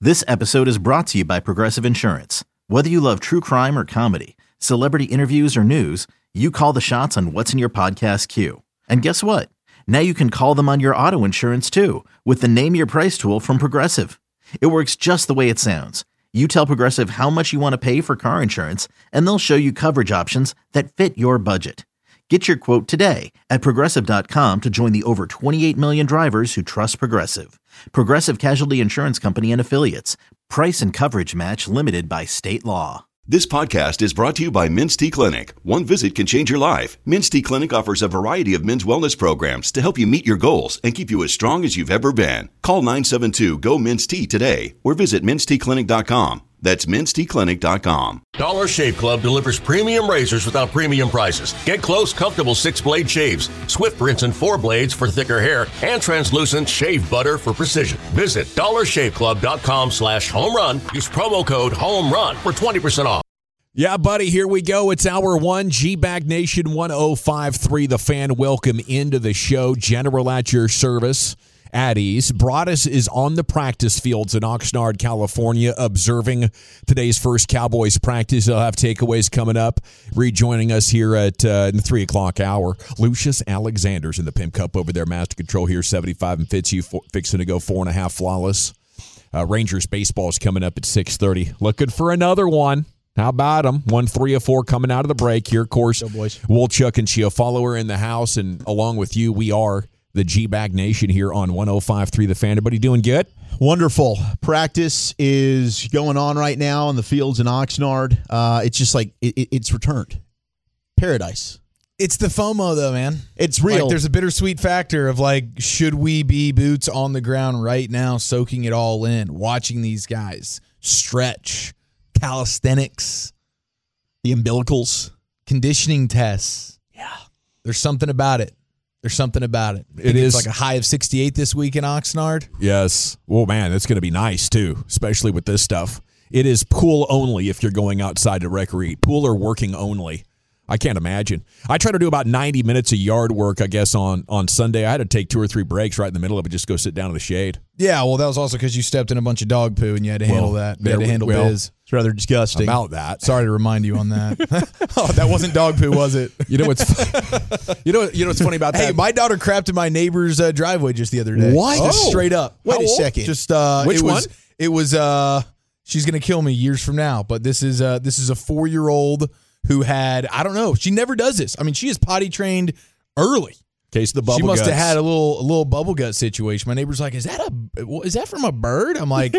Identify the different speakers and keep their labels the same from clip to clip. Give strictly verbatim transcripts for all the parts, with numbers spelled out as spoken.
Speaker 1: This episode is brought to you by Progressive Insurance. Whether you love true crime or comedy, celebrity interviews or news, you call the shots on what's in your podcast queue. And guess what? Now you can call them on your auto insurance too with the Name Your Price tool from Progressive. It works just the way it sounds. You tell Progressive how much you want to pay for car insurance, and they'll show you coverage options that fit your budget. Get your quote today at Progressive dot com to join the over twenty-eight million drivers who trust Progressive. Progressive Casualty Insurance Company and Affiliates. Price and coverage match limited by state law.
Speaker 2: This podcast is brought to you by Men's T Clinic. One visit can change your life. Men's T Clinic offers a variety of men's wellness programs to help you meet your goals and keep you as strong as you've ever been. Call nine seven two, G O, M E N S T today or visit mens t clinic dot com. That's mens t clinic dot com.
Speaker 3: Dollar Shave Club delivers premium razors without premium prices. Get close, comfortable six-blade shaves, swift rinse and four blades for thicker hair, and translucent shave butter for precision. Visit dollar shave club dot com slash home run. Use promo code HOMERUN for twenty percent off.
Speaker 4: Yeah, buddy, here we go. It's hour one, G-Bag Nation one oh five point three. The Fan, welcome into the show. General at your service. At ease. Broadus is on the practice fields in Oxnard, California, observing today's first Cowboys practice. They'll have takeaways coming up. Rejoining us here at uh, in the three o'clock hour, Lucius Alexander's in the Pimp Cup over there. Master Control here, seventy-five and Fitz, you fixing to go four and a half flawless. Uh, Rangers baseball is coming up at six thirty. Looking for another one. How about them? One, three, or four coming out of the break here. Of course,
Speaker 5: Go boys.
Speaker 4: Wolchuk and Chiafalo are in the house, and along with you, we are the G-Bag Nation here on one oh five point three The Fan. Everybody doing good?
Speaker 5: Wonderful. Practice is going on right now in the fields in Oxnard. Uh, it's just like it, it, it's returned. Paradise.
Speaker 6: It's the FOMO, though, man.
Speaker 5: It's real.
Speaker 6: Like, there's a bittersweet factor of, like, should we be boots on the ground right now, soaking it all in, watching these guys stretch, calisthenics,
Speaker 5: the umbilicals,
Speaker 6: conditioning tests. Yeah. There's something about it. There's something about it.
Speaker 4: It is
Speaker 6: like a high of sixty-eight this week in Oxnard.
Speaker 4: Yes. Well, man, it's going to be nice, too, especially with this stuff. It is pool only if you're going outside to recreate. Pool or working only. I can't imagine. I try to do about ninety minutes of yard work, I guess, on, on Sunday. I had to take two or three breaks right in the middle of it, just go sit down in the shade.
Speaker 6: Yeah, well, that was also because you stepped in a bunch of dog poo and you had to handle
Speaker 4: well,
Speaker 6: that. You had to handle
Speaker 4: well,
Speaker 6: biz.
Speaker 5: It's rather disgusting.
Speaker 4: About that.
Speaker 6: Sorry to remind you on that. Oh, that wasn't dog poo, was it?
Speaker 4: You know what's you know you know what's funny about
Speaker 6: Hey,
Speaker 4: that?
Speaker 6: my daughter crapped in my neighbor's uh, driveway just the other day.
Speaker 4: What?
Speaker 6: Just
Speaker 4: Oh.
Speaker 6: straight up.
Speaker 5: Wait
Speaker 6: How
Speaker 5: a
Speaker 6: old?
Speaker 5: second.
Speaker 6: Just uh,
Speaker 4: Which
Speaker 6: it was,
Speaker 4: one?
Speaker 6: It was. Uh, she's gonna kill me years from now. But this is uh, this is a four year old who had I don't know. She never does this. I mean, she is potty trained early.
Speaker 4: Case of the bubble
Speaker 6: She must
Speaker 4: guts.
Speaker 6: have had a little a little bubble gut situation. My neighbor's like, "Is that a is that from a bird?" I'm like, "No,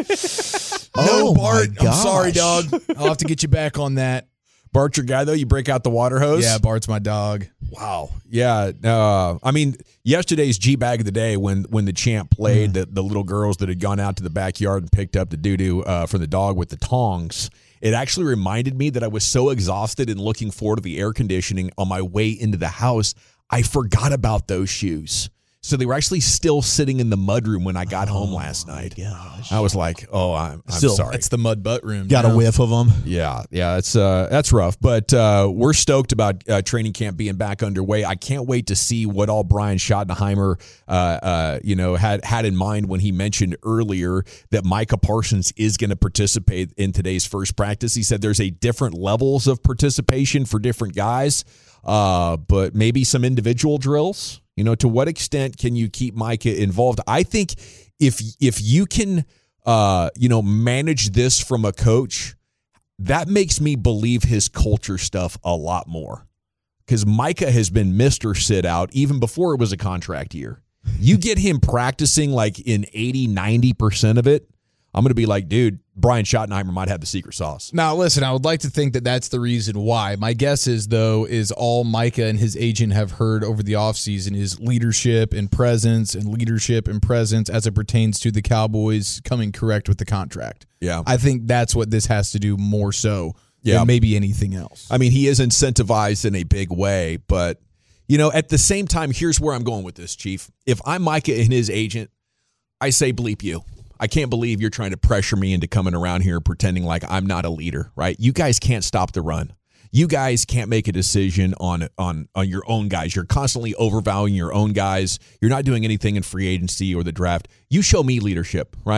Speaker 5: Oh,
Speaker 6: Bart.
Speaker 5: my
Speaker 6: I'm sorry,
Speaker 5: gosh.
Speaker 6: dog. I'll have to get you back on that."
Speaker 4: Bart, your guy, though, you break out the water hose?
Speaker 6: Yeah, Bart's my dog.
Speaker 4: Wow. Yeah. Uh, I mean, yesterday's G-Bag of the day when when the champ played, the, the little girls that had gone out to the backyard and picked up the doo-doo uh, from the dog with the tongs, it actually reminded me that I was so exhausted and looking forward to the air conditioning on my way into the house, I forgot about those shoes. So they were actually still sitting in the mudroom when I got home last night.
Speaker 5: Gosh.
Speaker 4: I was like, oh, I'm, I'm
Speaker 5: Still,
Speaker 4: sorry.
Speaker 6: That's the mud butt room.
Speaker 5: Got
Speaker 6: you
Speaker 5: a
Speaker 6: know?
Speaker 5: whiff of them.
Speaker 4: Yeah, yeah, it's uh, that's rough, but uh, we're stoked about uh, training camp being back underway. I can't wait to see what all Brian Schottenheimer, uh, uh, you know, had had in mind when he mentioned earlier that Micah Parsons is going to participate in today's first practice. He said there's a different levels of participation for different guys, uh, but maybe some individual drills. You know, to what extent can you keep Micah involved? I think if if you can. Uh, you know, manage this from a coach, that makes me believe his culture stuff a lot more. Because Micah has been Mister Sit Out even before it was a contract year. You get him practicing like in eighty, ninety percent of it, I'm going to be like, dude, Brian Schottenheimer might have the secret sauce.
Speaker 6: Now, listen, I would like to think that that's the reason why. My guess is, though, is all Micah and his agent have heard over the offseason is leadership and presence and leadership and presence as it pertains to the Cowboys coming correct with the contract.
Speaker 4: Yeah.
Speaker 6: I think that's what this has to do more so
Speaker 4: Yeah.
Speaker 6: than maybe anything else.
Speaker 4: I mean, he is incentivized in a big way, but, you know, at the same time, here's where I'm going with this, Chief. If I'm Micah and his agent, I say bleep you. I can't believe you're trying to pressure me into coming around here pretending like I'm not a leader, right? You guys can't stop the run. You guys can't make a decision on on on your own guys. You're constantly overvaluing your own guys. You're not doing anything in free agency or the draft. You show me leadership, right?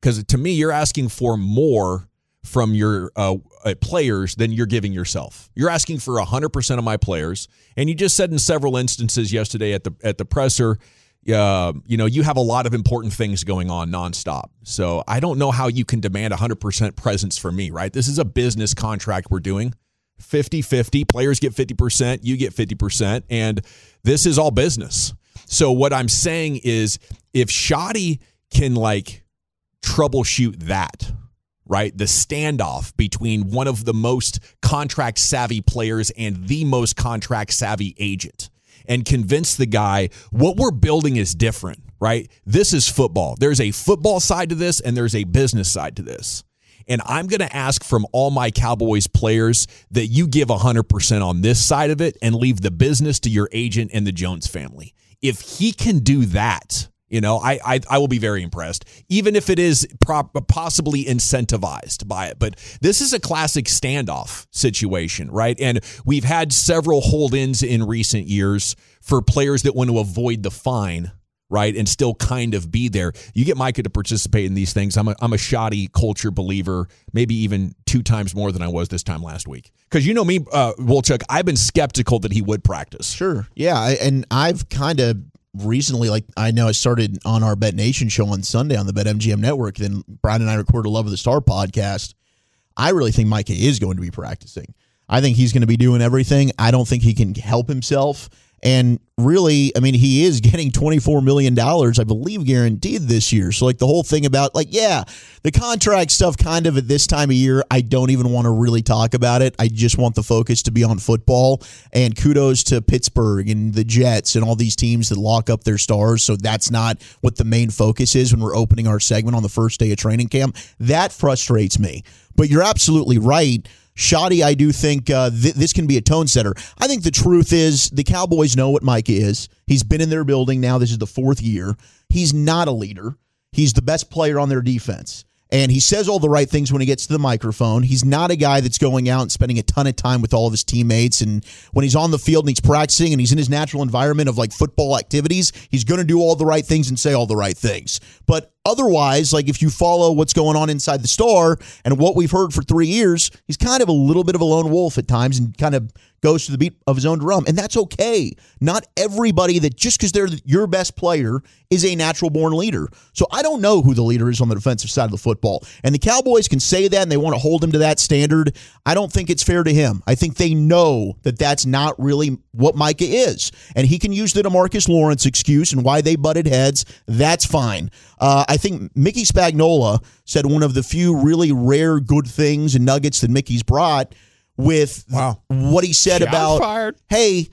Speaker 4: Because to me, you're asking for more from your uh, uh, players than you're giving yourself. You're asking for one hundred percent of my players. And you just said in several instances yesterday at the at the presser, uh, you know, you have a lot of important things going on nonstop. So I don't know how you can demand one hundred percent presence from me, right? This is a business contract we're doing. fifty-fifty. Players get fifty percent. You get fifty percent. And this is all business. So what I'm saying is if Shotty can, like, troubleshoot that, right? The standoff between one of the most contract savvy players and the most contract savvy agent and convince the guy what we're building is different, right? This is football. There's a football side to this and there's a business side to this. And I'm going to ask from all my Cowboys players that you give one hundred percent on this side of it and leave the business to your agent and the Jones family. If he can do that, you know, I, I I will be very impressed, even if it is prop, possibly incentivized by it. But this is a classic standoff situation, right? And we've had several hold-ins in recent years for players that want to avoid the fine, right, and still kind of be there. You get Micah to participate in these things. I'm a, I'm a Shotty culture believer, maybe even two times more than I was this time last week. Because you know me, uh, Wolchuk, I've been skeptical that he would practice.
Speaker 5: Sure. Yeah, I, and I've kind of recently, like I know I started on our Bet Nation show on Sunday on the BetMGM Network. Then Brian and I recorded a Love of the Star podcast. I really think Micah is going to be practicing. I think he's going to be doing everything. I don't think he can help himself. And really, I mean, he is getting twenty-four million dollars, I believe, guaranteed this year. So, like, the whole thing about, like, yeah, the contract stuff kind of at this time of year, I don't even want to really talk about it. I just want the focus to be on football. And kudos to Pittsburgh and the Jets and all these teams that lock up their stars. So that's not what the main focus is when we're opening our segment on the first day of training camp. That frustrates me. But you're absolutely right. Shotty, I do think uh, th- this can be a tone setter. I think the truth is the Cowboys know what Micah is. He's been in their building now. This is the fourth year. He's not a leader. He's the best player on their defense. And he says all the right things when he gets to the microphone. He's not a guy that's going out and spending a ton of time with all of his teammates. And when he's on the field and he's practicing and he's in his natural environment of like football activities, he's going to do all the right things and say all the right things. But otherwise, like if you follow what's going on inside the Star and what we've heard for three years, he's kind of a little bit of a lone wolf at times and kind of goes to the beat of his own drum. And that's okay. Not everybody that just because they're your best player is a natural born leader. So I don't know who the leader is on the defensive side of the football. And the Cowboys can say that and they want to hold him to that standard. I don't think it's fair to him. I think they know that that's not really what Micah is. And he can use the DeMarcus Lawrence excuse and why they butted heads. That's fine. Uh, I think Mickey Spagnola said one of the few really rare good things and nuggets that Mickey's brought with
Speaker 4: wow.
Speaker 5: what he said
Speaker 4: Shot
Speaker 5: about,
Speaker 4: fired.
Speaker 5: hey,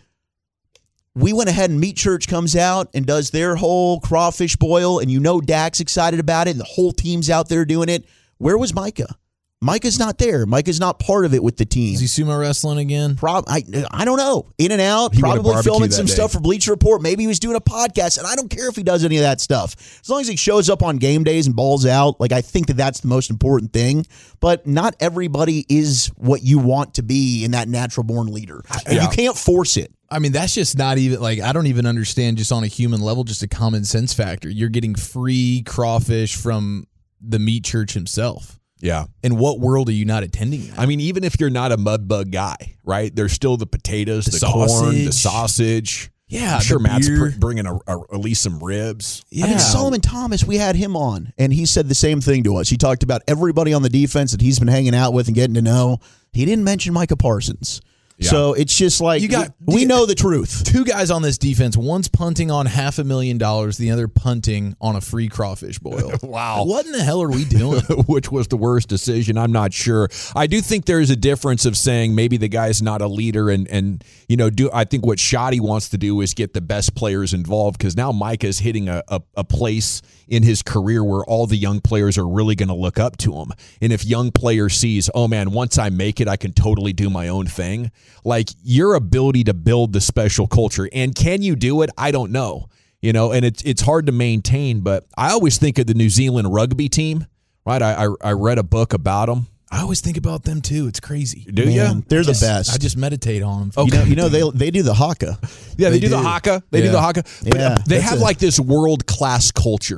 Speaker 5: we went ahead and Meat Church comes out and does their whole crawfish boil, and you know Dak's excited about it, and the whole team's out there doing it. Where was Micah? Micah's not there. Micah's not part of it with the team.
Speaker 6: Is he sumo wrestling again?
Speaker 5: Prob- I, I don't know. In and out,
Speaker 6: He would've
Speaker 5: probably
Speaker 6: barbecued
Speaker 5: filming
Speaker 6: that
Speaker 5: some
Speaker 6: day.
Speaker 5: stuff for Bleacher Report. Maybe he was doing a podcast, and I don't care if he does any of that stuff. As long as he shows up on game days and balls out, like I think that that's the most important thing. But not everybody is what you want to be in that natural-born leader. And
Speaker 4: Yeah.
Speaker 5: you can't force it.
Speaker 6: I mean, that's just not even, like, I don't even understand just on a human level, just a common sense factor. You're getting free crawfish from the Meat Church himself.
Speaker 4: Yeah.
Speaker 6: In what world are you not attending that?
Speaker 4: I mean, even if you're not a mud bug guy, right? There's still the potatoes, the,
Speaker 6: The
Speaker 4: corn, the
Speaker 6: sausage.
Speaker 4: sausage.
Speaker 6: Yeah,
Speaker 4: I'm sure
Speaker 6: the
Speaker 4: Matt's
Speaker 6: beer.
Speaker 4: pr- bringing a, a, at least some ribs.
Speaker 6: Yeah.
Speaker 5: I mean, Solomon Thomas, we had him on, and he said the same thing to us. He talked about everybody on the defense that he's been hanging out with and getting to know. He didn't mention Micah Parsons.
Speaker 4: Yeah.
Speaker 5: So it's just like,
Speaker 6: You got-
Speaker 5: we, we
Speaker 6: you-
Speaker 5: know the truth.
Speaker 6: Two guys on this defense, one's punting on half a million dollars, the other punting on a free crawfish boil.
Speaker 4: Wow.
Speaker 6: What in the hell are we doing?
Speaker 4: Which was the worst decision? I'm not sure. I do think there's a difference of saying maybe the guy's not a leader, and and you know, do I think what Shotty wants to do is get the best players involved, because now Micah's hitting a, a a place in his career where all the young players are really going to look up to him. And if young player sees, oh man, once I make it, I can totally do my own thing. Like your ability to build the special culture, and can you do it? I don't know. You know, and it's it's hard to maintain, but I always think of the New Zealand rugby team, right? I I, I read a book about them.
Speaker 6: I always think about them too. It's crazy.
Speaker 4: Do
Speaker 5: Man,
Speaker 4: you?
Speaker 5: they're the
Speaker 6: Just-
Speaker 5: best.
Speaker 6: I just meditate on them.
Speaker 5: You know, you know they they do the haka.
Speaker 4: Yeah, they,
Speaker 6: They
Speaker 4: do, the
Speaker 6: do.
Speaker 4: haka. They do
Speaker 6: Yeah.
Speaker 4: the haka. But
Speaker 5: Yeah,
Speaker 4: they
Speaker 5: that's
Speaker 4: have
Speaker 5: a-
Speaker 4: like this world class culture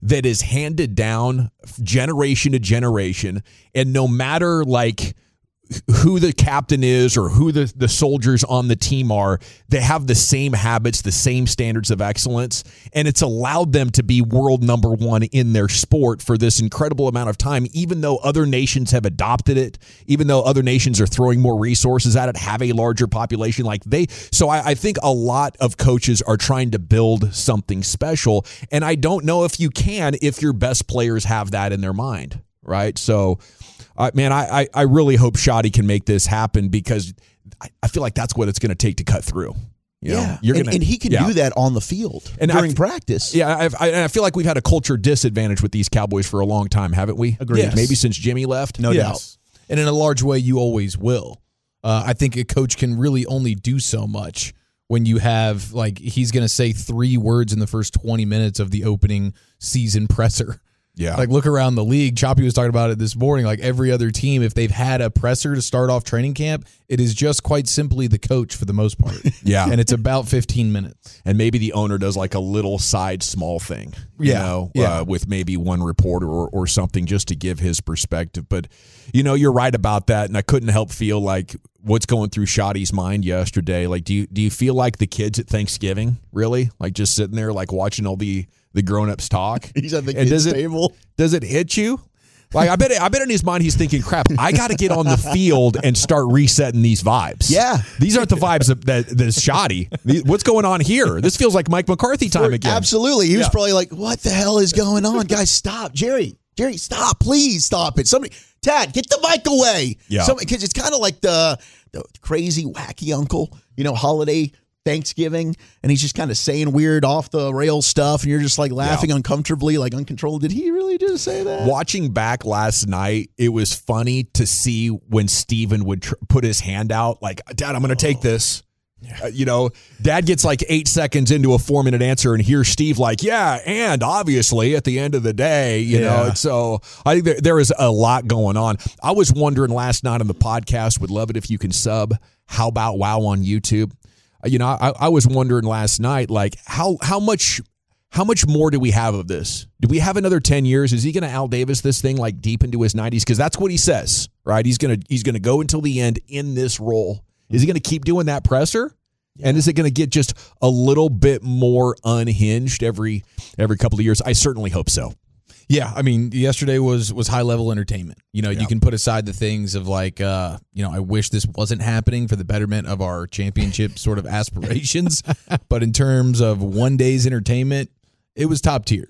Speaker 4: that is handed down generation to generation, and no matter like who the captain is or who the, the soldiers on the team are, they have the same habits, the same standards of excellence, and it's allowed them to be world number one in their sport for this incredible amount of time, even though other nations have adopted it, even though other nations are throwing more resources at it, have a larger population like they. So I, I think a lot of coaches are trying to build something special, and I don't know if you can if your best players have that in their mind, right? So Uh, man, I, I I really hope Shotty can make this happen, because I, I feel like that's what it's going to take to cut through. You know,
Speaker 5: yeah,
Speaker 4: you're
Speaker 5: and,
Speaker 4: gonna,
Speaker 5: and he can
Speaker 4: yeah.
Speaker 5: do that on the field
Speaker 4: and
Speaker 5: during
Speaker 4: I've,
Speaker 5: practice.
Speaker 4: Yeah, I've, I, and I feel like we've had a culture disadvantage with these Cowboys for a long time, haven't we?
Speaker 5: Agreed.
Speaker 6: Yes.
Speaker 4: Maybe since Jimmy left.
Speaker 5: No
Speaker 6: yes.
Speaker 5: doubt.
Speaker 6: And in a large way, you always will. Uh, I think a coach can really only do so much when you have, like, he's going to say three words in the first twenty minutes of the opening season presser.
Speaker 4: Yeah.
Speaker 6: Like, look around the league. Choppy was talking about it this morning. Like, every other team, if they've had a presser to start off training camp, it is just quite simply the coach for the most part.
Speaker 4: Yeah.
Speaker 6: And it's about fifteen minutes.
Speaker 4: And maybe the owner does like a little side small thing, you
Speaker 6: Yeah,
Speaker 4: know,
Speaker 6: yeah.
Speaker 4: Uh, with maybe one reporter or, or something just to give his perspective. But, you know, you're right about that. And I couldn't help feel like what's going through Shotty's mind yesterday. Like, do you, do you feel like the kids at Thanksgiving, really? Like, just sitting there, like, watching all the, the grown-ups talk?
Speaker 5: He's at the
Speaker 4: And
Speaker 5: kids'
Speaker 4: does it,
Speaker 5: table.
Speaker 4: Does it hit you? Like, I bet I bet in his mind he's thinking, crap, I got to get on the field and start resetting these vibes.
Speaker 5: Yeah.
Speaker 4: These aren't the vibes that, that, that's Shotty. These- What's going on here? This feels like Mike McCarthy time again.
Speaker 5: Absolutely. He was
Speaker 4: Yeah.
Speaker 5: probably like, what the hell is going on? Guys, stop. Jerry, Jerry, stop. Please stop it. Somebody, Tad, get the mic away.
Speaker 4: Yeah.
Speaker 5: Because it's kind of like the, the crazy, wacky uncle, you know, holiday Thanksgiving, and he's just kind of saying weird off the rails stuff, and you're just like laughing
Speaker 4: Yeah.
Speaker 5: uncomfortably, like uncontrolled. Did he really just say that?
Speaker 4: Watching back last night, it was funny to see when Steven would tr- put his hand out, like, Dad, I'm going to take this. Uh, you know, Dad gets like eight seconds into a four minute answer, and here's Steve like, yeah, and obviously at the end of the day, you
Speaker 6: Yeah.
Speaker 4: know, so I think there, there is a lot going on. I was wondering last night on the podcast, would love it if you can sub How About Wow on YouTube. Uh, You know, I, I was wondering last night, like, how how much how much more do we have of this? Do we have another ten years? Is he going to Al Davis this thing like deep into his nineties? Because that's what he says, right? He's gonna he's gonna go until the end in this role. Is he going to keep doing that presser? Yeah. And is it going to get just a little bit more unhinged every every couple of years? I certainly hope so.
Speaker 6: Yeah, I mean, yesterday was was high level entertainment. You know,
Speaker 4: Yeah.
Speaker 6: you can put aside the things of like, uh, you know, I wish this wasn't happening for the betterment of our championship sort of aspirations. But in terms of one day's entertainment, it was top tier.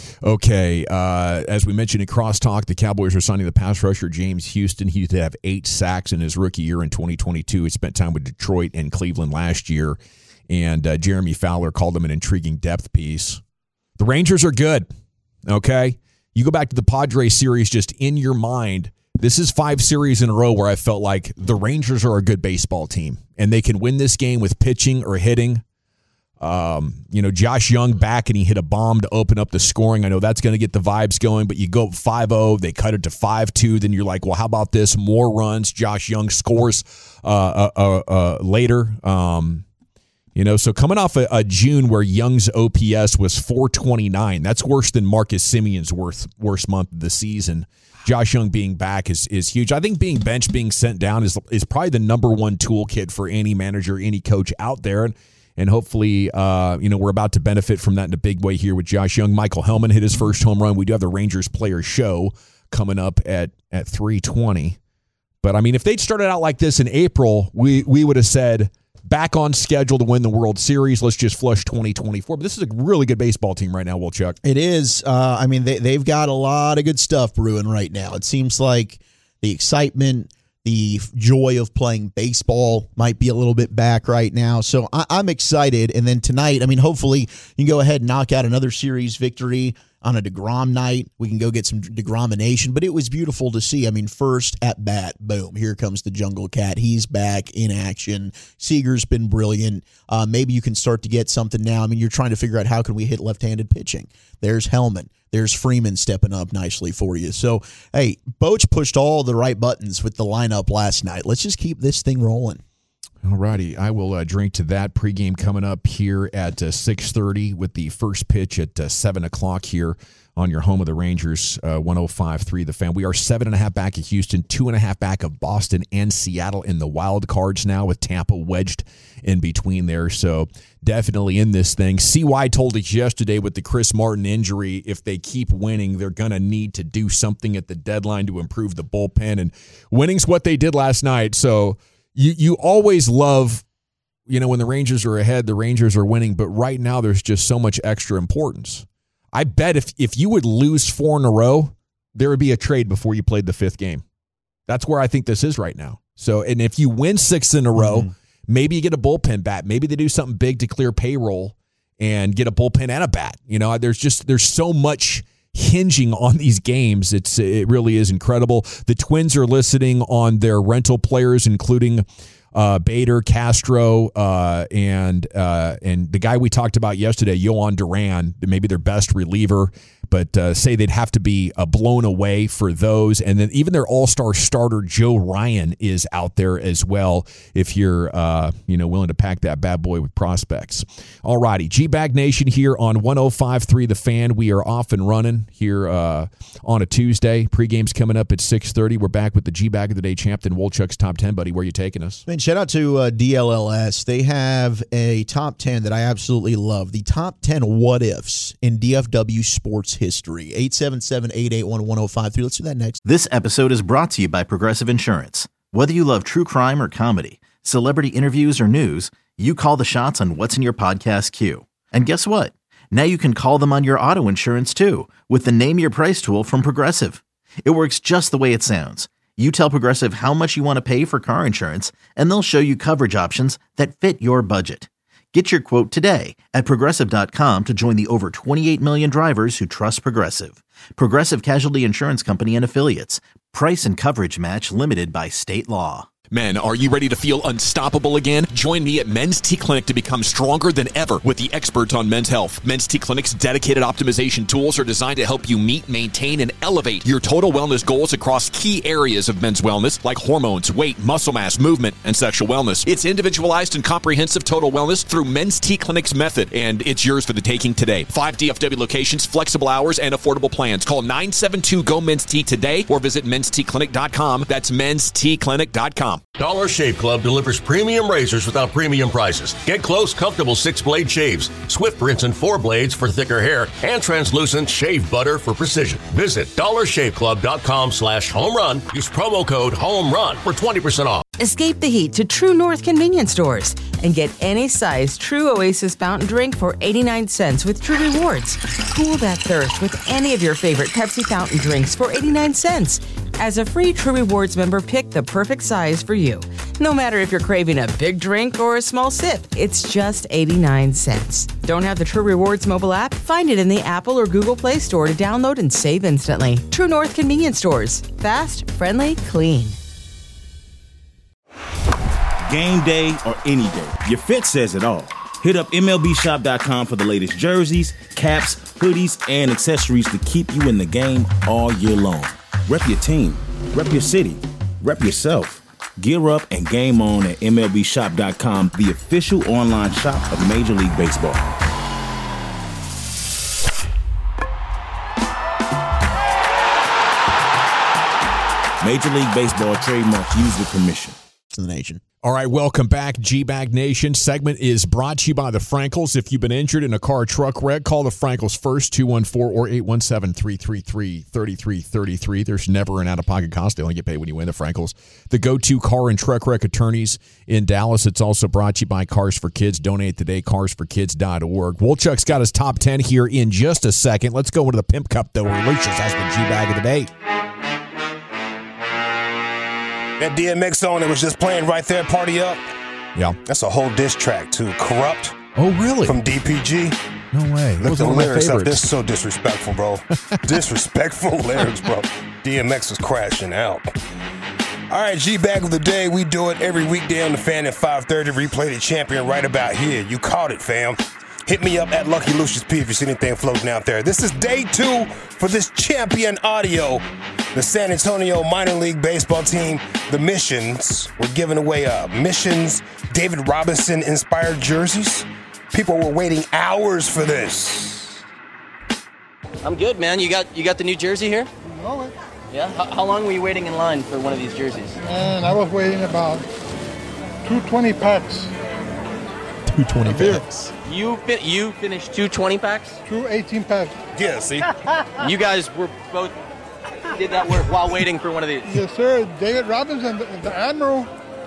Speaker 4: Okay, uh, as we mentioned in Crosstalk, the Cowboys are signing the pass rusher James Houston. He did have eight sacks in his rookie year in twenty twenty-two. He spent time with Detroit and Cleveland last year, and uh, Jeremy Fowler called him an intriguing depth piece. The Rangers are good, okay? You go back to the Padres series just in your mind. This is five series in a row where I felt like the Rangers are a good baseball team, and they can win this game with pitching or hitting. Um, you know, Josh Young back and he hit a bomb to open up the scoring. I know that's going to get the vibes going, but you go five oh, they cut it to five two. Then you're like, well, how about this? More runs. Josh Young scores uh, uh, uh, uh, later. Um, you know, so coming off a, a June where Young's O P S was four twenty-nine, that's worse than Marcus Simeon's worst, worst month of the season. Josh Young being back is is huge. I think being benched, being sent down is is probably the number one toolkit for any manager, any coach out there. And And hopefully, uh, you know, we're about to benefit from that in a big way here with Josh Young. Michael Hellman hit his first home run. We do have the Rangers player show coming up at at three twenty. But, I mean, if they'd started out like this in April, we, we would have said back on schedule to win the World Series. Let's just flush twenty twenty-four. But this is a really good baseball team right now, Wilczek.
Speaker 5: It is. Uh, I mean, they, they've got a lot of good stuff brewing right now. It seems like the excitement, the joy of playing baseball might be a little bit back right now. So I, I'm excited. And then tonight, I mean, hopefully you can go ahead and knock out another series victory on a DeGrom night. We can go get some DeGromination. But it was beautiful to see. I mean, first at bat, boom, here comes the Jungle Cat. He's back in action. Seager's been brilliant. Uh, maybe you can start to get something now. I mean, you're trying to figure out how can we hit left-handed pitching. There's Hellman. There's Freeman stepping up nicely for you. So, hey, Boach pushed all the right buttons with the lineup last night. Let's just keep this thing rolling.
Speaker 4: All righty. I will uh, drink to that. Pregame coming up here at uh, six thirty with the first pitch at uh, seven o'clock here on your home of the Rangers, uh, one oh five point three The Fan. We are seven and a half back of Houston, two and a half back of Boston and Seattle in the wild cards now, with Tampa wedged in between there. So definitely in this thing. C Y told us yesterday with the Chris Martin injury, if they keep winning, they're going to need to do something at the deadline to improve the bullpen. And winning's what they did last night. So you you always love, you know, when the Rangers are ahead, the Rangers are winning. But right now there's just so much extra importance. I bet if if you would lose four in a row, there would be a trade before you played the fifth game. That's where I think this is right now. So, and if you win six in a row, mm-hmm. maybe you get a bullpen bat. Maybe they do something big to clear payroll and get a bullpen and a bat. You know, there's just there's so much hinging on these games. It's it really is incredible. The Twins are listening on their rental players, including Uh, Bader, Castro, uh, and uh, and the guy we talked about yesterday, Yohan Duran, maybe their best reliever, but uh, say they'd have to be uh, blown away for those. And then even their all-star starter, Joe Ryan, is out there as well, if you're uh, you know willing to pack that bad boy with prospects. All righty, G-Bag Nation here on one oh five point three The Fan. We are off and running here uh, on a Tuesday. Pre-game's coming up at six thirty. We're back with the G-Bag of the Day champion, Wolchuk's Top ten. Buddy, where are you taking us?
Speaker 5: Man, shout out to uh, D L L S. They have a top ten that I absolutely love. The top ten what-ifs in D F W sports history. eight seven seven, eight eight one, one oh five three. Let's do that next.
Speaker 1: This episode is brought to you by Progressive Insurance. Whether you love true crime or comedy, celebrity interviews or news, you call the shots on what's in your podcast queue. And guess what? Now you can call them on your auto insurance too, with the Name Your Price tool from Progressive. It works just the way it sounds. You tell Progressive how much you want to pay for car insurance, and they'll show you coverage options that fit your budget. Get your quote today at Progressive dot com to join the over twenty-eight million drivers who trust Progressive. Progressive Casualty Insurance Company and Affiliates. Price and coverage match limited by state law.
Speaker 7: Men, are you ready to feel unstoppable again? Join me at Men's T Clinic to become stronger than ever with the experts on men's health. Men's T Clinic's dedicated optimization tools are designed to help you meet, maintain, and elevate your total wellness goals across key areas of men's wellness, like hormones, weight, muscle mass, movement, and sexual wellness. It's individualized and comprehensive total wellness through Men's T Clinic's method, and it's yours for the taking today. Five D F W locations, flexible hours, and affordable plans. Call nine seven two, G O, Men's T today or visit mens t clinic dot com. That's mens t clinic dot com.
Speaker 3: Dollar Shave Club delivers premium razors without premium prices. Get close, comfortable six-blade shaves, Swift rinse and four blades for thicker hair, and translucent shave butter for precision. Visit dollar shave club dot com slash home run. Use promo code HOMERUN for twenty percent off.
Speaker 8: Escape the heat to True North convenience stores and get any size True Oasis fountain drink for eighty-nine cents with True Rewards. Cool that thirst with any of your favorite Pepsi fountain drinks for eighty-nine cents. As a free True Rewards member, pick the perfect size for you. No matter if you're craving a big drink or a small sip, it's just eighty-nine cents. Don't have the True Rewards mobile app? Find it in the Apple or Google Play Store to download and save instantly. True North convenience stores. Fast, friendly, clean.
Speaker 9: Game day or any day, your fit says it all. Hit up M L B shop dot com for the latest jerseys, caps, hoodies, and accessories to keep you in the game all year long. Rep your team, rep your city, rep yourself. Gear up and game on at M L B shop dot com, the official online shop of Major League Baseball. Major League Baseball trademark used with permission.
Speaker 5: To the nation.
Speaker 4: All right, welcome back, G-Bag Nation. Segment is brought to you by the Frankels. If you've been injured in a car or truck wreck, call the Frankels first, two one four or eight one seven, three three three, three three three three. There's never an out-of-pocket cost. They only get paid when you win. The Frankels, the go-to car and truck wreck attorneys in Dallas. It's also brought to you by Cars for Kids. Donate today, cars for kids dot org. Wolchuk's got his top ten here in just a second. Let's go into the Pimp Cup, though, where Lucius has the G-Bag of the day.
Speaker 10: That D M X song that was just playing right there, Party Up.
Speaker 4: Yeah.
Speaker 10: That's a whole diss track to Corrupt.
Speaker 4: Oh, really?
Speaker 10: From D P G.
Speaker 4: No way.
Speaker 10: Look at the lyrics up. This is so disrespectful, bro. Disrespectful lyrics, bro. D M X was crashing out. All right, G-Bag of the Day. We do it every weekday on The Fan at five thirty. Replay the champion right about here. You caught it, fam. Hit me up at Lucky Lucius P if you see anything floating out there. This is day two for this champion audio. The San Antonio minor league baseball team, the Missions, were giving away uh, Missions David Robinson-inspired jerseys. People were waiting hours for this.
Speaker 11: I'm good, man. You got you got the new jersey here?
Speaker 12: know it.
Speaker 11: Yeah? How, how long were you waiting in line for one of these jerseys?
Speaker 12: And I was waiting about two twenty packs.
Speaker 5: two twenty packs.
Speaker 11: You fi- you finished two twenty packs?
Speaker 12: Two eighteen packs.
Speaker 10: Yeah, see?
Speaker 11: You guys were both did that work while waiting for one of these?
Speaker 12: Yes, sir. David Robinson, the, the Admiral.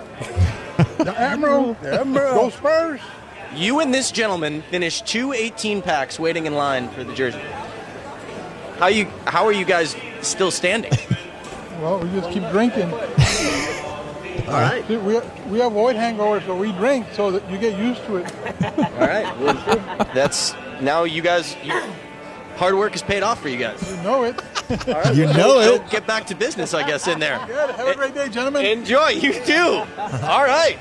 Speaker 12: The Admiral.
Speaker 10: The Admiral.
Speaker 12: Go Spurs.
Speaker 11: You and this gentleman finished two eighteen packs waiting in line for the jersey. How you? How are you guys still standing?
Speaker 12: Well, we just keep drinking.
Speaker 11: All right.
Speaker 12: See, we, we avoid hangovers, so we drink so that you get used to it.
Speaker 11: All right. Well, that's now you guys. You, hard work has paid off for you guys.
Speaker 12: You know it.
Speaker 11: All right.
Speaker 5: You know
Speaker 11: Go
Speaker 5: it.
Speaker 11: Get back to business, I guess, in there.
Speaker 12: Good. Have a great day, gentlemen.
Speaker 11: Enjoy. You too. All right.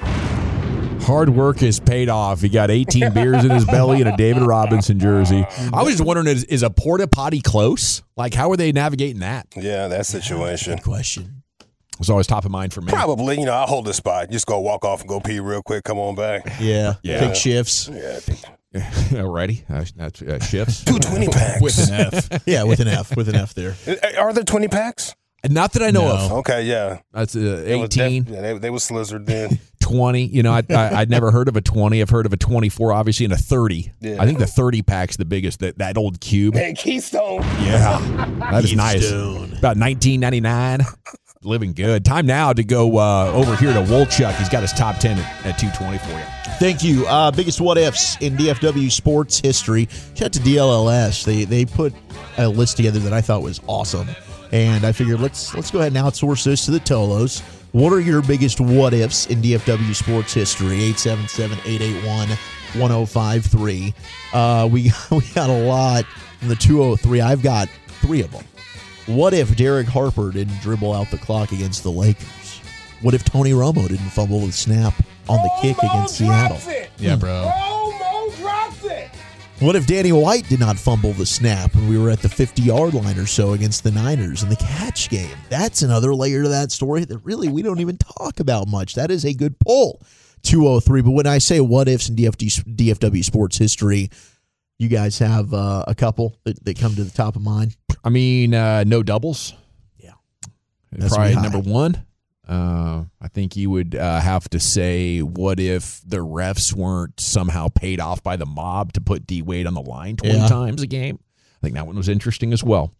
Speaker 4: Hard work has paid off. He got eighteen beers in his belly and a David Robinson jersey. I was just wondering, is, is a porta potty close? Like, how are they navigating that?
Speaker 10: Yeah, that situation.
Speaker 5: Good question.
Speaker 4: It was always top of mind for me.
Speaker 10: Probably, you know, I'll hold the spot. Just go walk off and go pee real quick. Come on back.
Speaker 5: Yeah.
Speaker 4: Yeah.
Speaker 5: Take shifts.
Speaker 10: Yeah, I think
Speaker 4: Alrighty. Uh, that's uh, shifts.
Speaker 10: two twenty packs.
Speaker 6: With an F.
Speaker 5: Yeah, with an F. With an F there.
Speaker 10: Are there twenty packs?
Speaker 4: Not that I know
Speaker 6: No.
Speaker 4: of.
Speaker 10: Okay, yeah.
Speaker 4: That's uh,
Speaker 10: It was def-
Speaker 4: eighteen,
Speaker 10: yeah, they, they was slizzard then.
Speaker 4: twenty. You know, I, I, I'd never heard of a twenty. I've heard of a twenty-four, obviously, and a thirty.
Speaker 10: Yeah.
Speaker 4: I think the thirty pack's the biggest, that, that old cube.
Speaker 10: Man, Keystone.
Speaker 4: Yeah. That is nice.
Speaker 5: Keystone.
Speaker 4: About nineteen ninety-nine. Living good. Time now to go uh, over here to Wolchuk. He's got his top ten at, at two twenty for you.
Speaker 5: Thank you. Uh, biggest what ifs in D F W sports history. Shout out to D L L S. They they put a list together that I thought was awesome, and I figured let's let's go ahead and outsource this to the Tolos. What are your biggest what ifs in D F W sports history? eight seven seven, eight eight one, one oh five three. Uh, we we got a lot from the two oh three. I've got three of them. What if Derek Harper didn't dribble out the clock against the Lakers? What if Tony Romo didn't fumble the snap on the kick against Seattle?
Speaker 6: Yeah, bro.
Speaker 10: Romo drops it.
Speaker 5: What if Danny White did not fumble the snap when we were at the fifty-yard line or so against the Niners in the catch game? That's another layer to that story that really we don't even talk about much. That is a good pull, two oh three. But when I say what ifs in D F D, D F W sports history, you guys have uh, a couple that, that come to the top of mind?
Speaker 4: I mean, uh, no doubles.
Speaker 5: Yeah.
Speaker 4: That's probably number one. Uh, I think you would uh, have to say, what if the refs weren't somehow paid off by the mob to put D Wade on the line twenty
Speaker 5: Yeah.
Speaker 4: times a game? I think that one was interesting as well.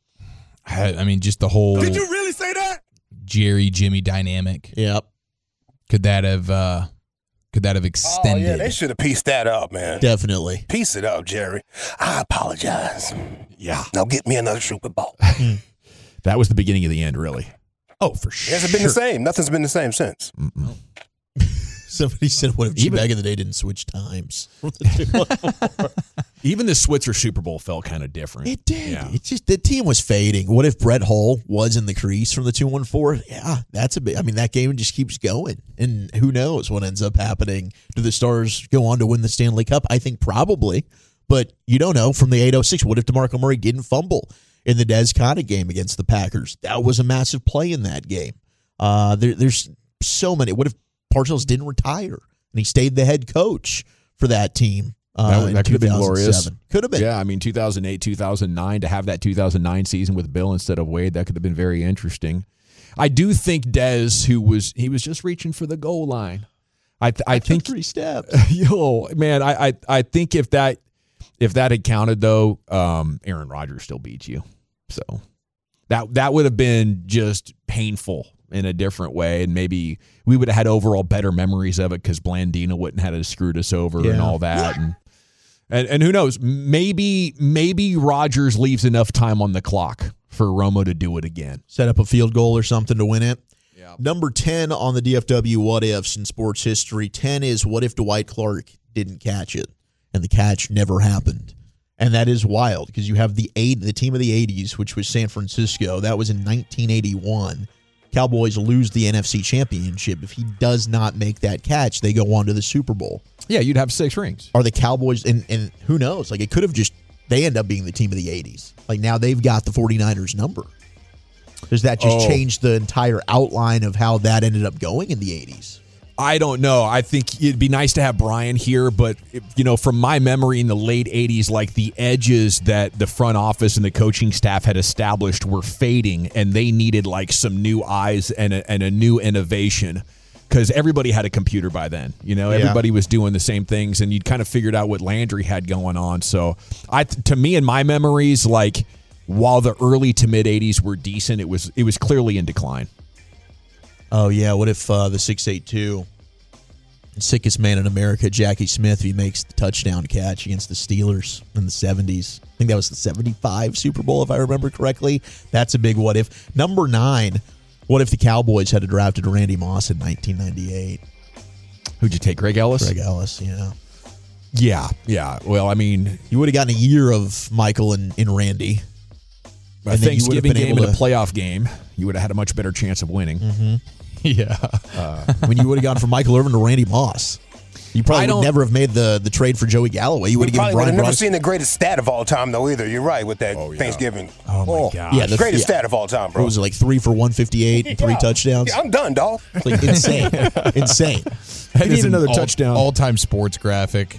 Speaker 6: I, I mean, just the whole
Speaker 10: Did you really say that?
Speaker 6: Jerry Jimmy dynamic.
Speaker 5: Yep.
Speaker 6: Could that have uh, could that have
Speaker 10: Oh,
Speaker 6: extended?
Speaker 10: yeah, they should have pieced that up, man.
Speaker 5: Definitely.
Speaker 10: Piece it up, Jerry. I apologize.
Speaker 4: Yeah.
Speaker 10: Now get me another Super Bowl.
Speaker 4: That was the beginning of the end, really.
Speaker 5: Oh, for
Speaker 10: It
Speaker 5: sure.
Speaker 10: hasn't been the same. Nothing's been the same since.
Speaker 5: Somebody said, what if G
Speaker 4: Even-
Speaker 5: back in the day didn't switch times?
Speaker 4: Even the Switzer Super Bowl felt kind of different.
Speaker 5: It did.
Speaker 4: Yeah.
Speaker 5: It just the team was fading. What if Brett Hull was in the crease from the two one four? Yeah, that's a bit. I mean, that game just keeps going, and who knows what ends up happening? Do the Stars go on to win the Stanley Cup? I think probably, but you don't know. From the eight oh six, what if DeMarco Murray didn't fumble in the Des Connick game against the Packers? That was a massive play in that game. Uh, there, there's so many. What if Parcells didn't retire and he stayed the head coach for that team? Uh,
Speaker 4: That,
Speaker 5: in
Speaker 4: that could have been
Speaker 5: two thousand seven?
Speaker 4: glorious.
Speaker 5: Could have been.
Speaker 4: Yeah, I mean, two thousand eight, two thousand nine, to have that two thousand nine season with Bill instead of Wade, that could have been very interesting. I do think Dez, who was, he was just reaching for the goal line. I th- I think
Speaker 5: three steps.
Speaker 4: Yo, man, I, I I think if that if that had counted though, um, Aaron Rodgers still beats you. So that that would have been just painful in a different way, and maybe we would have had overall better memories of it because Blandino wouldn't have had to screwed us over and
Speaker 5: Yeah.
Speaker 4: all that. And, and and who knows? Maybe maybe Rodgers leaves enough time on the clock for Romo to do it again.
Speaker 5: Set up a field goal or something to win it.
Speaker 4: Yeah.
Speaker 5: Number ten on the D F W what ifs in sports history. ten is what if Dwight Clark didn't catch it, and the catch never happened. And that is wild because you have the eight, the team of the eighties, which was San Francisco. That was in nineteen eighty-one. Cowboys lose the N F C Championship. If he does not make that catch, they go on to the Super Bowl.
Speaker 4: Yeah, you'd have six rings.
Speaker 5: Are the Cowboys, and, and who knows, like it could have just, they end up being the team of the eighties. Like now they've got the 49ers number. Does that just
Speaker 4: Oh.
Speaker 5: change the entire outline of how that ended up going in the eighties?
Speaker 4: I don't know. I think it'd be nice to have Brian here, but you know, from my memory in the late eighties, like the edges that the front office and the coaching staff had established were fading, and they needed like some new eyes and a, and a new innovation. Because everybody had a computer by then, you know, everybody yeah. was doing the same things, and you'd kind of figured out what Landry had going on. So, I, to me, in my memories, like while the early to mid eighties were decent, it was it was clearly in decline.
Speaker 5: Oh yeah, what if uh, the six eight two sickest man in America, Jackie Smith, if he makes the touchdown catch against the Steelers in the seventies? I think that was the seventy-five Super Bowl, if I remember correctly. That's a big what if. Number nine. What if the Cowboys had drafted Randy Moss in nineteen ninety-eight?
Speaker 4: Who'd you take, Greg Ellis?
Speaker 5: Greg Ellis, yeah.
Speaker 4: Yeah, yeah. Well, I mean,
Speaker 5: you would have gotten a year of Michael and, and Randy.
Speaker 4: A
Speaker 5: and
Speaker 4: Thanksgiving game
Speaker 5: and
Speaker 4: a playoff game, you would have had a much better chance of winning.
Speaker 5: Mm-hmm.
Speaker 6: Yeah.
Speaker 5: Uh, I mean, you would have gone from Michael Irvin to Randy Moss. You probably would never have made the, the trade for Joey Galloway. You would have given Brian
Speaker 10: I've never
Speaker 5: Bros-
Speaker 10: seen the greatest stat of all time, though, either. You're right with that
Speaker 4: oh, yeah.
Speaker 10: Thanksgiving.
Speaker 6: Oh, my God.
Speaker 5: Yeah, the
Speaker 10: greatest
Speaker 5: yeah.
Speaker 10: stat of all time, bro.
Speaker 5: What was it, like three for one fifty-eight and three
Speaker 10: yeah.
Speaker 5: touchdowns?
Speaker 10: Yeah, I'm done, dog.
Speaker 5: It's like insane. insane.
Speaker 4: I need another
Speaker 6: all,
Speaker 4: touchdown.
Speaker 6: All-time sports graphic.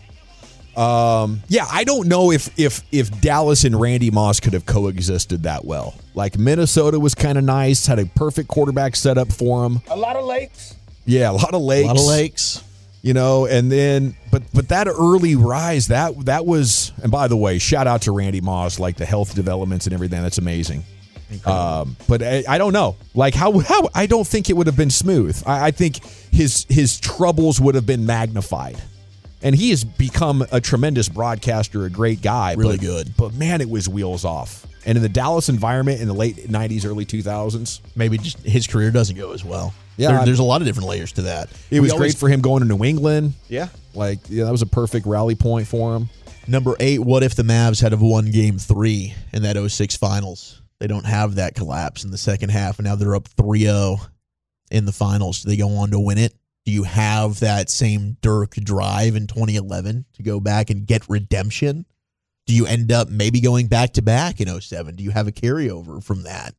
Speaker 4: Um, yeah, I don't know if if if Dallas and Randy Moss could have coexisted that well. Like Minnesota was kind of nice, had a perfect quarterback set up for him.
Speaker 10: A lot of lakes.
Speaker 4: Yeah, a lot of lakes.
Speaker 5: A lot of lakes.
Speaker 4: You know, and then but but that early rise, that that was, and by the way, shout out to Randy Moss, like the health developments and everything. That's amazing. Um, but I, I don't know, like how how I don't think it would have been smooth. I, I think his his troubles would have been magnified. And he has become a tremendous broadcaster, a great guy.
Speaker 5: Really
Speaker 4: but,
Speaker 5: good.
Speaker 4: But, man, it was wheels off. And in the Dallas environment in the late nineties, early two thousands.
Speaker 5: Maybe just his career doesn't go as well.
Speaker 4: Yeah,
Speaker 5: there, there's a lot of different layers to that.
Speaker 4: It
Speaker 5: We
Speaker 4: was
Speaker 5: always-
Speaker 4: great for him going to New England.
Speaker 5: Yeah.
Speaker 4: Like, yeah, that was a perfect rally point for him.
Speaker 5: Number eight, what if the Mavs had have won game three in that oh six finals? They don't have that collapse in the second half, and now they're up three oh in the finals. Do they go on to win it? Do you have that same Dirk drive in twenty eleven to go back and get redemption? Do you end up maybe going back-to-back in oh seven? Do you have a carryover from that?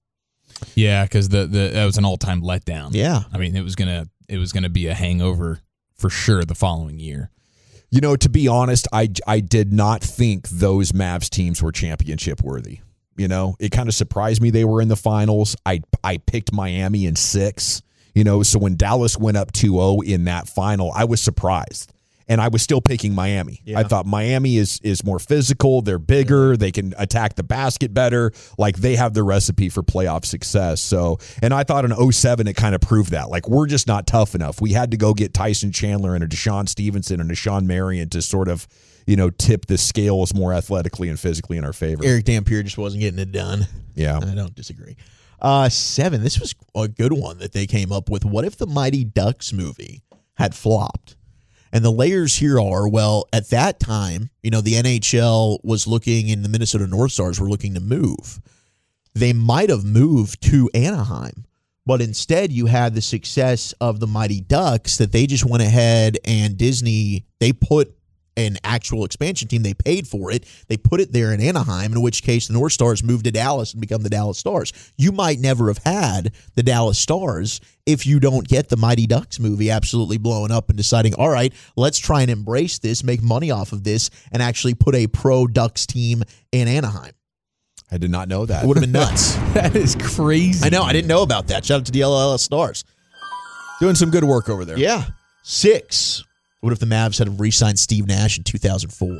Speaker 6: Yeah, because the, the that was an all-time letdown.
Speaker 5: Yeah.
Speaker 6: I mean, it was gonna it was gonna be a hangover for sure the following year.
Speaker 4: You know, to be honest, I, I did not think those Mavs teams were championship worthy. You know, it kind of surprised me they were in the finals. I I picked Miami in six. You know, so when Dallas went up two oh in that final, I was surprised. And I was still picking Miami.
Speaker 5: Yeah.
Speaker 4: I thought Miami is is more physical. They're bigger. They can attack the basket better. Like, they have the recipe for playoff success. So, and I thought in oh seven, it kind of proved that. Like, we're just not tough enough. We had to go get Tyson Chandler and a Deshaun Stevenson and a Sean Marion to sort of, you know, tip the scales more athletically and physically in our favor.
Speaker 5: Eric Dampier just wasn't getting it done.
Speaker 4: Yeah.
Speaker 5: I don't disagree. Uh, seven, this was a good one that they came up with. What if the Mighty Ducks movie had flopped? And the layers here are, well, at that time, you know, the N H L was looking and the Minnesota North Stars were looking to move. They might have moved to Anaheim, but instead you had the success of the Mighty Ducks that they just went ahead and Disney, they put an actual expansion team. They paid for it. They put it there in Anaheim, in which case the North Stars moved to Dallas and become the Dallas Stars. You might never have had the Dallas Stars if you don't get the Mighty Ducks movie absolutely blowing up and deciding, all right, let's try and embrace this, make money off of this, and actually put a pro Ducks team in Anaheim.
Speaker 4: I did not know that.
Speaker 5: It would have been nuts.
Speaker 6: That is crazy.
Speaker 5: I know. I didn't know about that. Shout out to the L L S Stars.
Speaker 4: Doing some good work over there.
Speaker 5: Yeah. Six. What if the Mavs had re-signed Steve Nash in two thousand four?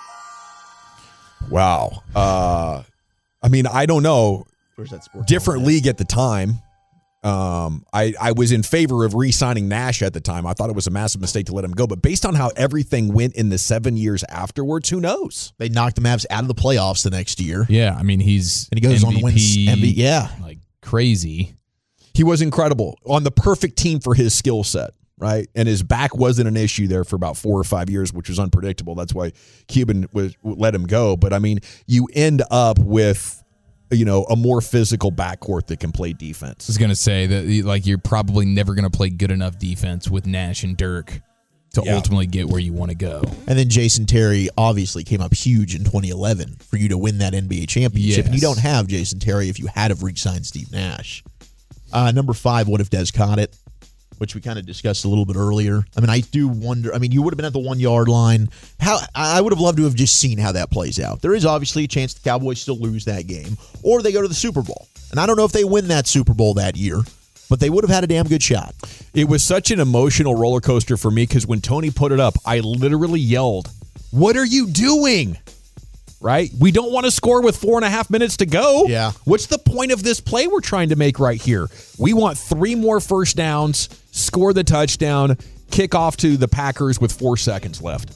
Speaker 4: Wow. Uh, I mean, I don't know.
Speaker 5: Where's that sport?
Speaker 4: Different league at the time. Um, I, I was in favor of re-signing Nash at the time. I thought it was a massive mistake to let him go. But based on how everything went in the seven years afterwards, who knows?
Speaker 5: They knocked the Mavs out of the playoffs the next year.
Speaker 6: Yeah, I mean, he's
Speaker 5: and he goes
Speaker 6: M V P,
Speaker 5: on to win M V P. Yeah,
Speaker 6: like crazy.
Speaker 4: He was incredible on the perfect team for his skill set, right? And his back wasn't an issue there for about four or five years, which was unpredictable. That's why Cuban was let him go. But I mean, you end up with, you know, a more physical backcourt that can play defense.
Speaker 6: I was gonna say that, like, you're probably never gonna play good enough defense with Nash and Dirk to
Speaker 4: Yeah.
Speaker 6: ultimately get where you want to go.
Speaker 5: and then Jason Terry obviously came up huge in twenty eleven for you to win that N B A championship.
Speaker 6: Yes.
Speaker 5: And you don't have Jason Terry if you had have re-signed Steve Nash. Uh, number five, what if Des caught it? which we kind of discussed a little bit earlier. I mean, I do wonder. I mean, you would have been at the one-yard line. How I would have loved to have just seen how that plays out. There is obviously a chance the Cowboys still lose that game, or they go to the Super Bowl. And I don't know if they win that Super Bowl that year, but they would have had a damn good shot.
Speaker 4: It was such an emotional roller coaster for me because when Tony put it up, I literally yelled, "What are you doing?" Right? We don't want to score with four and a half minutes to go.
Speaker 5: Yeah.
Speaker 4: What's the point of this play we're trying to make right here? We want three more first downs, score the touchdown, kick off to the Packers with four seconds left.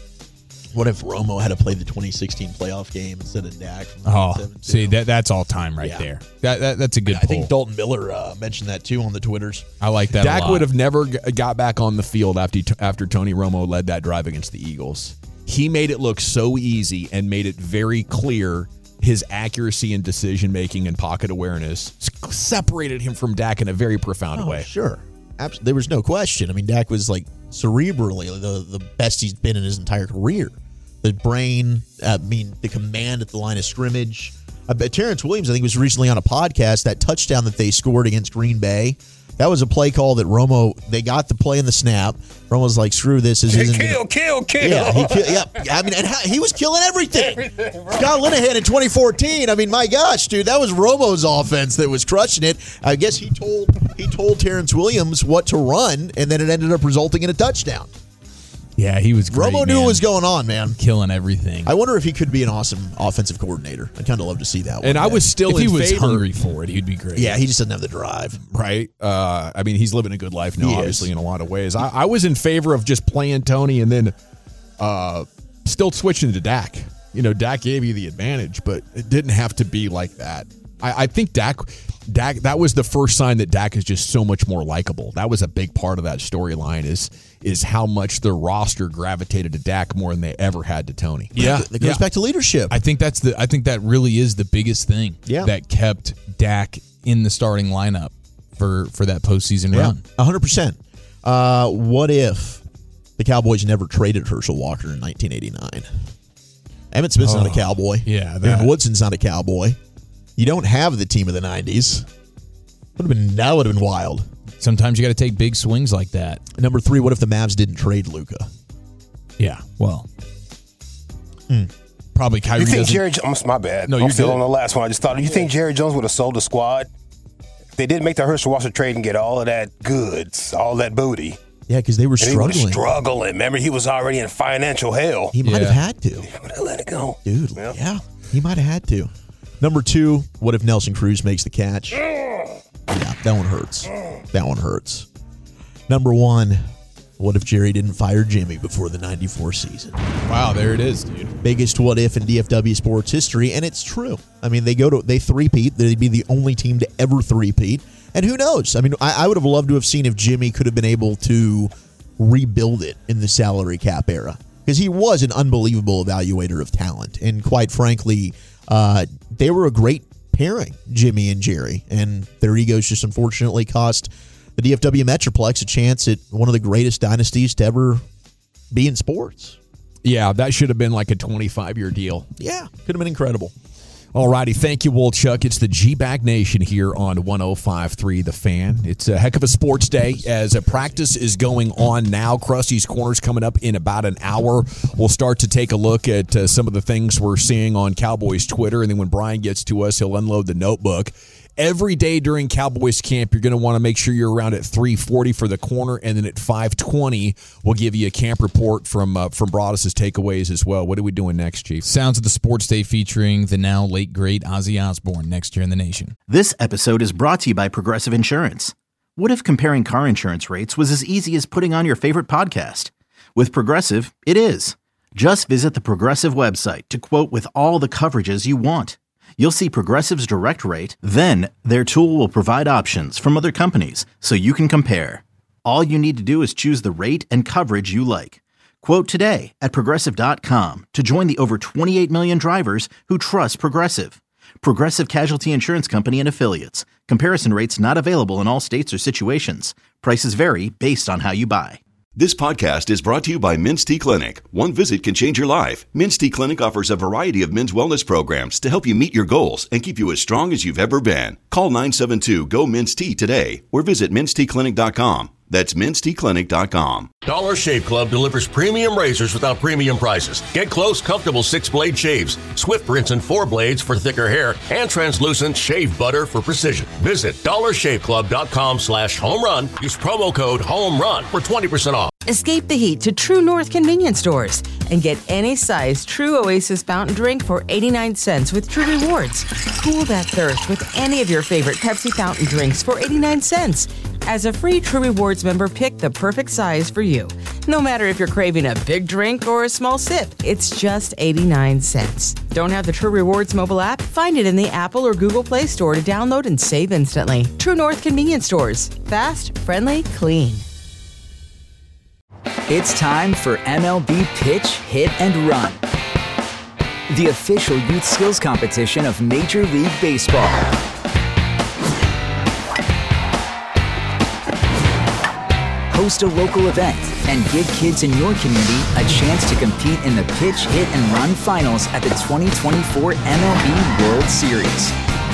Speaker 5: What if Romo had to play the twenty sixteen playoff game instead of Dak?
Speaker 6: Oh, see, that that's all time right
Speaker 5: Yeah.
Speaker 6: there. That, that That's a good
Speaker 5: I
Speaker 6: pull.
Speaker 5: think Dalton Miller uh, mentioned that too on the Twitters.
Speaker 6: I like that
Speaker 4: Dak
Speaker 6: a lot.
Speaker 4: would have never g- got back on the field after after Tony Romo led that drive against the Eagles. He made it look so easy and made it very clear his accuracy and decision-making and pocket awareness s- separated him from Dak in a very profound
Speaker 5: Oh,
Speaker 4: way.
Speaker 5: sure. Abs- there was no question. I mean, Dak was like cerebrally the, the best he's been in his entire career. The brain, I mean, the command at the line of scrimmage. Uh, but Terrence Williams, I think, was recently on a podcast. That touchdown that they scored against Green Bay, that was a play call that Romo, they got the play in the snap. Romo was like, screw this. This isn't
Speaker 10: Kill,
Speaker 5: gonna-
Speaker 10: kill, kill.
Speaker 5: Yeah, he kill, yeah. I mean, and how, he was killing everything. Scott Linehan in twenty fourteen. I mean, my gosh, dude, that was Romo's offense that was crushing it. I guess he told he told Terrence Williams what to run, and then it ended up resulting in a touchdown.
Speaker 6: Yeah, he was great,
Speaker 5: Romo knew
Speaker 6: man.
Speaker 5: what was going on, man.
Speaker 6: Killing everything.
Speaker 5: I wonder if he could be an awesome offensive coordinator. I'd kind of love to see that one.
Speaker 4: And I was still
Speaker 6: if
Speaker 4: in
Speaker 6: he was
Speaker 4: favor.
Speaker 6: hungry for it, he'd be great.
Speaker 5: Yeah, he just doesn't have the drive.
Speaker 4: Right? Uh, I mean, he's living a good life now,
Speaker 5: He is.
Speaker 4: obviously, in a lot of ways. I, I was in favor of just playing Tony and then uh, still switching to Dak. You know, Dak gave you the advantage, but it didn't have to be like that. I, I think Dak, Dak, that was the first sign that Dak is just so much more likable. That was a big part of that storyline is is how much the roster gravitated to Dak more than they ever had to Tony.
Speaker 6: Yeah,
Speaker 5: That goes
Speaker 6: yeah.
Speaker 5: back to leadership.
Speaker 6: I think that's the. I think that really is the biggest thing.
Speaker 5: Yeah.
Speaker 6: that kept Dak in the starting lineup for for that postseason run.
Speaker 5: one hundred percent. Uh, what if the Cowboys never traded Herschel Walker in nineteen eighty-nine? Emmett Smith's not a
Speaker 6: Oh,
Speaker 5: Cowboy.
Speaker 6: yeah,
Speaker 5: Van
Speaker 6: that-
Speaker 5: Woodson's not a Cowboy. You don't have the team of the nineties. Would have been that would have been wild.
Speaker 6: Sometimes you got to take big swings like that.
Speaker 5: Number three, what if the Mavs didn't trade Luka?
Speaker 6: Yeah, well, probably Kyrie
Speaker 10: You think
Speaker 6: doesn't.
Speaker 10: Jerry Jones, my bad.
Speaker 6: No,
Speaker 10: I'm
Speaker 6: you're
Speaker 10: still
Speaker 6: good.
Speaker 10: on the last one. I just thought, you think Jerry Jones would have sold the squad? If they didn't make the Herschel Walker trade and get all of that goods, all that booty.
Speaker 5: Yeah, because they were
Speaker 10: And he was
Speaker 5: struggling.
Speaker 10: struggling. Remember, he was already in financial hell.
Speaker 5: He might
Speaker 6: Yeah.
Speaker 5: have had to.
Speaker 10: Would have let it go.
Speaker 5: Dude,
Speaker 10: Yeah.
Speaker 5: yeah, he might have had to. Number two, what if Nelson Cruz makes the catch? Yeah, that one hurts. That one hurts. Number one, what if Jerry didn't fire Jimmy before the ninety-four season?
Speaker 6: Wow, there it is, dude.
Speaker 5: Biggest what if in D F W sports history, and it's true. I mean, they go to they three-peat. They'd be the only team to ever three-peat. And who knows? I mean, I, I would have loved to have seen if Jimmy could have been able to rebuild it in the salary cap era, because he was an unbelievable evaluator of talent. And quite frankly, uh, they were a great pairing, Jimmy and Jerry. And their egos just unfortunately cost the D F W Metroplex a chance at one of the greatest dynasties to ever be in sports.
Speaker 4: Yeah, that should have been like a twenty-five year deal.
Speaker 5: Yeah, could have been incredible.
Speaker 4: All righty. Thank you, Wolchuk. It's the G-Bag Nation here on one oh five point three The Fan. It's a heck of a sports day as a practice is going on now. Krusty's Corner's coming up in about an hour. We'll start to take a look at uh, some of the things we're seeing on Cowboys Twitter, and then when Brian gets to us, he'll unload the notebook. Every day during Cowboys camp, you're going to want to make sure you're around at three forty for the corner, and then at five twenty, we'll give you a camp report from uh, from Broadus' takeaways as well. What are we doing next, Chief?
Speaker 6: Sounds of the Sports Day featuring the now late great Ozzy Osbourne next year in the nation.
Speaker 1: This episode is brought to you by Progressive Insurance. What if comparing car insurance rates was as easy as putting on your favorite podcast? With Progressive, it is. Just visit the Progressive website to quote with all the coverages you want. You'll see Progressive's direct rate, then their tool will provide options from other companies so you can compare. All you need to do is choose the rate and coverage you like. Quote today at Progressive dot com to join the over twenty-eight million drivers who trust Progressive. Progressive Casualty Insurance Company and Affiliates. Comparison rates not available in all states or situations. Prices vary based on how you buy.
Speaker 2: This podcast is brought to you by Men's T Clinic. One visit can change your life. Men's T Clinic offers a variety of men's wellness programs to help you meet your goals and keep you as strong as you've ever been. Call nine seven two, G O, M E N S T today or visit men's t clinic dot com. That's minty clinic dot com.
Speaker 3: Dollar Shave Club delivers premium razors without premium prices. Get close, comfortable six-blade shaves, Swift rinse and four blades for thicker hair, and translucent shave butter for precision. Visit dollar shave club dot com slash home run. Use promo code HOMERUN for twenty percent off.
Speaker 8: Escape the heat to True North convenience stores and get any size True Oasis fountain drink for eighty-nine cents with True Rewards. Cool that thirst with any of your favorite Pepsi fountain drinks for eighty-nine cents. As a free True Rewards member, pick the perfect size for you. No matter if you're craving a big drink or a small sip, it's just eighty-nine cents. Don't have the True Rewards mobile app? Find it in the Apple or Google Play Store to download and save instantly. True North convenience stores. Fast, friendly, clean.
Speaker 13: It's time for M L B Pitch, Hit, and Run, the official youth skills competition of Major League Baseball. Host a local event and give kids in your community a chance to compete in the Pitch, Hit, and Run finals at the twenty twenty-four M L B World Series.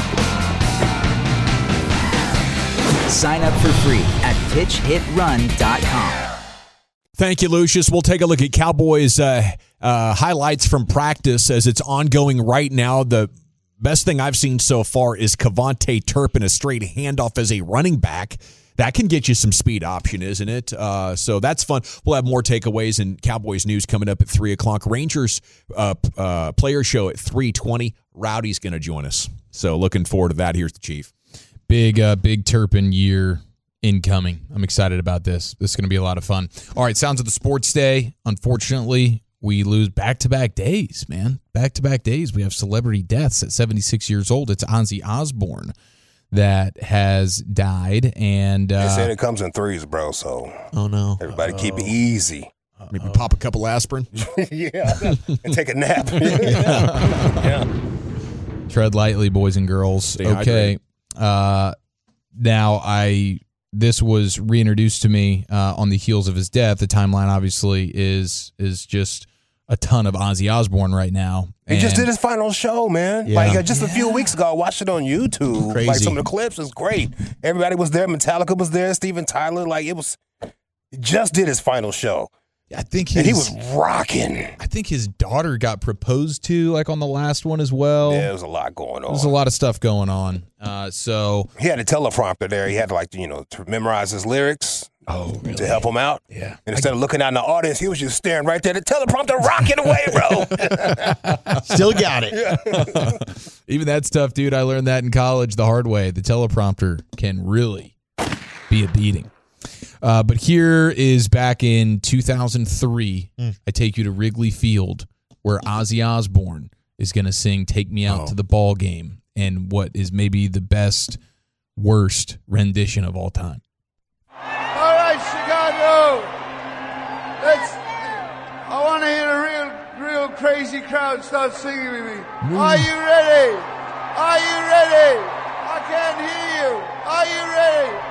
Speaker 13: Sign up for free at pitch hit run dot com.
Speaker 4: Thank you, Lucius. We'll take a look at Cowboys uh, uh, highlights from practice as it's ongoing right now. The best thing I've seen so far is Kevontae Turpin, a straight handoff as a running back. That can get you some speed option, isn't it? Uh, so that's fun. We'll have more takeaways and Cowboys news coming up at three o'clock. Rangers uh, uh, player show at three twenty. Rowdy's going to join us. So looking forward to that. Here's the Chief.
Speaker 6: Big, uh, big Turpin year incoming. I'm excited about this. This is going to be a lot of fun. All right, Sounds of the Sports Day. Unfortunately, we lose back-to-back days, man. Back-to-back days. We have celebrity deaths at seventy-six years old. It's Ozzy Osbourne that has died. And uh,
Speaker 10: they said it comes in threes, bro, so
Speaker 5: oh no,
Speaker 10: everybody
Speaker 5: Uh-oh.
Speaker 10: keep it easy.
Speaker 4: Maybe pop a couple aspirin.
Speaker 10: Yeah, and take a nap. Yeah.
Speaker 6: Tread lightly, boys and girls.
Speaker 4: Stay
Speaker 6: okay. Uh, now, I this was reintroduced to me uh, on the heels of his death. The timeline, obviously, is is just a ton of Ozzy Osbourne right now.
Speaker 10: He just did his final show, man.
Speaker 5: Yeah.
Speaker 10: Like uh, just
Speaker 5: yeah.
Speaker 10: a few weeks ago, I watched it on YouTube.
Speaker 5: Crazy.
Speaker 10: Like some of the clips was great. Everybody was there. Metallica was there. Steven Tyler. Like it was. He just did his final show.
Speaker 6: I think his,
Speaker 10: and he was rocking.
Speaker 6: I think his daughter got proposed to, like on the last one as well.
Speaker 10: Yeah, there was a lot going on.
Speaker 6: There's a lot of stuff going on. Uh, so
Speaker 10: he had a teleprompter there. He had to like you know to memorize his lyrics.
Speaker 6: Oh, really?
Speaker 10: To help him out.
Speaker 6: Yeah.
Speaker 10: And instead I, of looking out in the audience, he was just staring right there. The teleprompter rocking away, bro.
Speaker 5: Still got it.
Speaker 6: Even that's tough, dude. I learned that in college the hard way. The teleprompter can really be a beating. Uh, but here is back in two thousand three. Mm. I take you to Wrigley Field, where Ozzy Osbourne is going to sing "Take Me Out oh. to the Ball Game," and what is maybe the best, worst rendition of all time.
Speaker 12: All right, Chicago. Let's. I want to hear a real, real crazy crowd start singing with me. Mm. Are you ready? Are you ready? I can't hear you. Are you ready?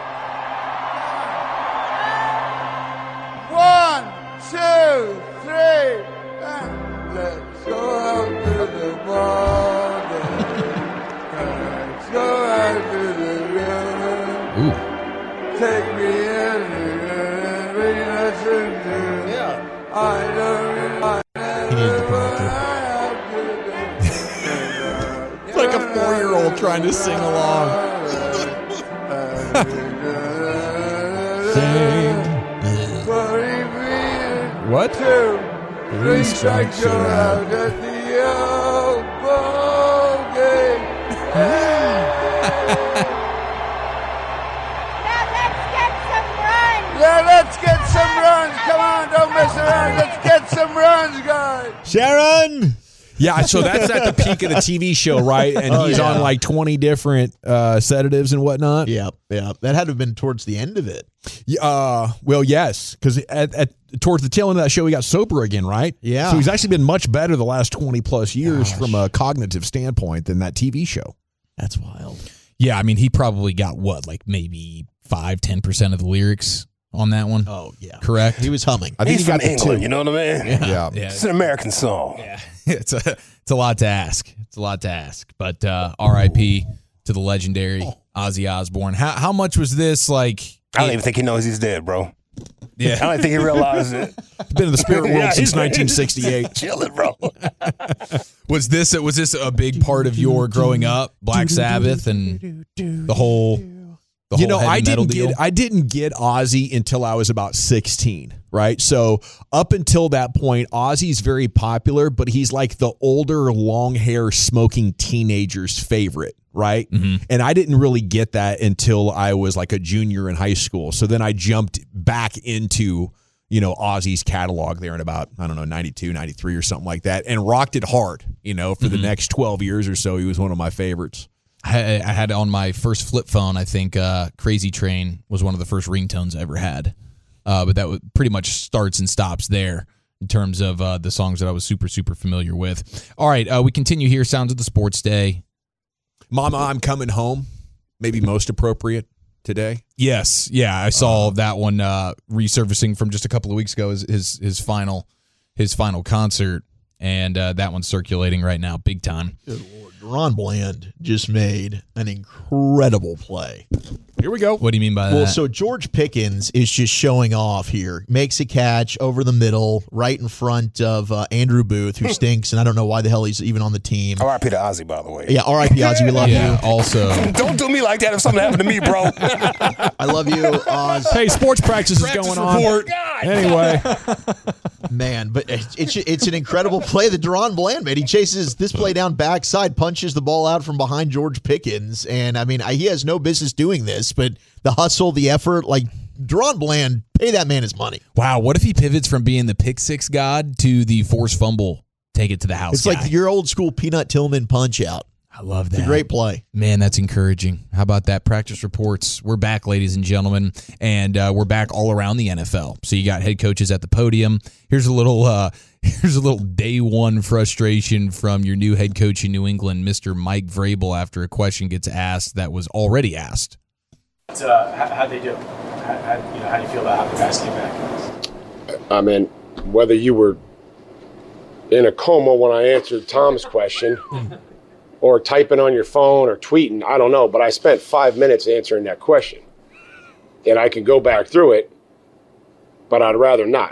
Speaker 12: One, two, three, and let's go out to the border. Let's go out to the river.
Speaker 6: Ooh.
Speaker 12: Take me in and bring us into. Yeah. I don't know.
Speaker 6: He needed the prompter.
Speaker 4: It's like a four-year-old trying to sing along. Sing. What?
Speaker 12: Two, three strikes, you're out at the old ball game.
Speaker 14: Now let's get some runs.
Speaker 12: Yeah, let's get some runs. Come on, don't mess around. Let's get some runs, guys.
Speaker 5: Sharon.
Speaker 4: Yeah, so that's at the peak of the T V show, right? And
Speaker 5: oh,
Speaker 4: he's
Speaker 5: yeah.
Speaker 4: on like twenty different uh, sedatives and whatnot.
Speaker 5: Yeah, yeah. That had to have been towards the end of it.
Speaker 4: Yeah, uh, well, yes, because at, at towards the tail end of that show, he got sober again, right?
Speaker 5: Yeah.
Speaker 4: So he's actually been much better the last twenty plus years
Speaker 5: Gosh.
Speaker 4: from a cognitive standpoint than that T V show.
Speaker 5: That's wild.
Speaker 6: Yeah, I mean, he probably got what, like maybe five, ten percent of the lyrics on that one.
Speaker 5: Oh yeah,
Speaker 6: correct.
Speaker 5: He was humming.
Speaker 10: I think He's he got from England, two. You know what I mean?
Speaker 4: Yeah. yeah,
Speaker 6: yeah.
Speaker 10: It's an American song.
Speaker 6: Yeah, it's a it's a lot to ask. It's a lot to ask. But uh, R I P to the legendary Ozzy Osbourne. How how much was this like?
Speaker 10: I don't even think he knows he's dead, bro.
Speaker 6: Yeah.
Speaker 10: I don't think he realizes it.
Speaker 4: He's been in the spirit world
Speaker 10: Yeah,
Speaker 4: since
Speaker 10: he's-
Speaker 4: nineteen sixty-eight.
Speaker 10: Chilling, bro.
Speaker 6: Was this was this a big part of your growing up? Black Sabbath and the whole, the
Speaker 4: You
Speaker 6: whole
Speaker 4: know,
Speaker 6: heavy
Speaker 4: I
Speaker 6: metal
Speaker 4: didn't
Speaker 6: deal?
Speaker 4: get I didn't get Ozzy until I was about sixteen, right? So up until that point, Ozzy's very popular, but he's like the older, long hair, smoking teenager's favorite, right?
Speaker 6: Mm-hmm.
Speaker 4: And I didn't really get that until I was like a junior in high school. So then I jumped back into, you know, Ozzy's catalog there in about, I don't know, ninety-two, ninety-three or something like that, and rocked it hard, you know, for
Speaker 6: Mm-hmm.
Speaker 4: the next twelve years or so. He was one of my favorites.
Speaker 6: I, I had on my first flip phone, I think uh, Crazy Train was one of the first ringtones I ever had. Uh, but that would pretty much starts and stops there in terms of uh, the songs that I was super, super familiar with. All right, uh, we continue here. Sounds of the Sports Day.
Speaker 4: Mama, I'm Coming Home, maybe most appropriate today.
Speaker 6: Yes, yeah, I saw that one uh, resurfacing from just a couple of weeks ago. His his, his final his final concert, and uh, that one's circulating right now, big time.
Speaker 5: Good Lord. Ron Bland just made an incredible play.
Speaker 4: Here we go.
Speaker 6: What do you mean by
Speaker 5: Well,
Speaker 6: that?
Speaker 5: so George Pickens is just showing off here. Makes a catch over the middle, right in front of uh, Andrew Booth, who stinks, and I don't know why the hell he's even on the team.
Speaker 10: R I P to Ozzy, by the way.
Speaker 5: Yeah, R I P Ozzy, we love
Speaker 6: yeah,
Speaker 5: you.
Speaker 6: also.
Speaker 10: Don't do me like that if something happened to me, bro.
Speaker 5: I love you, Oz.
Speaker 4: Hey, sports practice,
Speaker 10: Practice
Speaker 4: is going
Speaker 10: report.
Speaker 4: on. Anyway,
Speaker 5: Man, but it's, it's it's an incredible play that Deron Bland made. He chases this play down backside, punches the ball out from behind George Pickens, and I mean, he has no business doing this, but the hustle, the effort, like Deron Bland, pay that man his money.
Speaker 6: Wow, what if he pivots from being the pick six god to the forced fumble, take it to the house
Speaker 5: It's
Speaker 6: guy?
Speaker 5: like your old school Peanut Tillman punch out.
Speaker 6: I love that.
Speaker 5: It's a great play.
Speaker 6: Man, that's encouraging. How about that? Practice reports. We're back, ladies and gentlemen, and uh, we're back all around the N F L. So you got head coaches at the podium. Here's a little uh, here's a little day one frustration from your new head coach in New England, Mister Mike Vrabel, after a question gets asked that was already asked.
Speaker 15: Uh, how, how'd they do? How, how, you know, how do you feel about how the guys came back?
Speaker 16: I mean, whether you were in a coma when I answered Tom's question or typing on your phone or tweeting, I don't know, but I spent five minutes answering that question. And I can go back through it, but I'd rather not.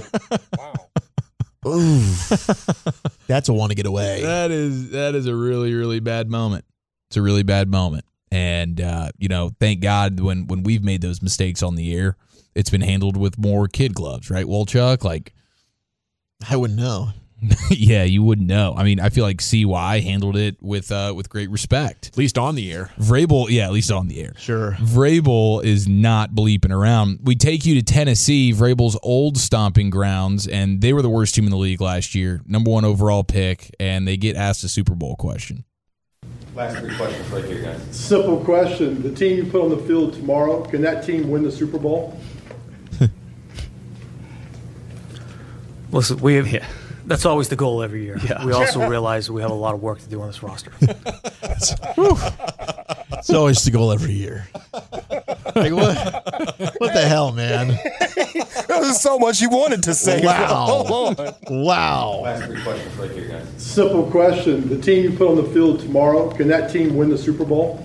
Speaker 5: Ooh. That's a one to get away.
Speaker 6: That is that is a really, really bad moment. It's a really bad moment. And, uh, you know, thank God when, when we've made those mistakes on the air, it's been handled with more kid gloves, right, Wolchuk? Like,
Speaker 5: I wouldn't know.
Speaker 6: yeah, you wouldn't know. I mean, I feel like C Y handled it with uh, with great respect.
Speaker 4: at least on the air.
Speaker 6: Vrabel, yeah, at least on the air.
Speaker 5: Sure.
Speaker 6: Vrabel is not bleeping around. We take you to Tennessee, Vrabel's old stomping grounds, and they were the worst team in the league last year, number one overall pick, and they get asked a Super Bowl question.
Speaker 15: Last three questions right here, guys.
Speaker 17: Simple question. The team you put on the field tomorrow, can that team win the Super Bowl?
Speaker 15: Listen, we have, yeah, that's always the goal every year. Yeah. We also realize we have a lot of work to do on this roster.
Speaker 5: It's always the goal every year. Like, what, what the hell, man?
Speaker 10: There was so much you wanted to say.
Speaker 5: Wow.
Speaker 10: Hold on.
Speaker 5: Wow.
Speaker 15: Last three questions right here, guys.
Speaker 17: Simple question. The team you put on the field tomorrow, can that team win the Super Bowl?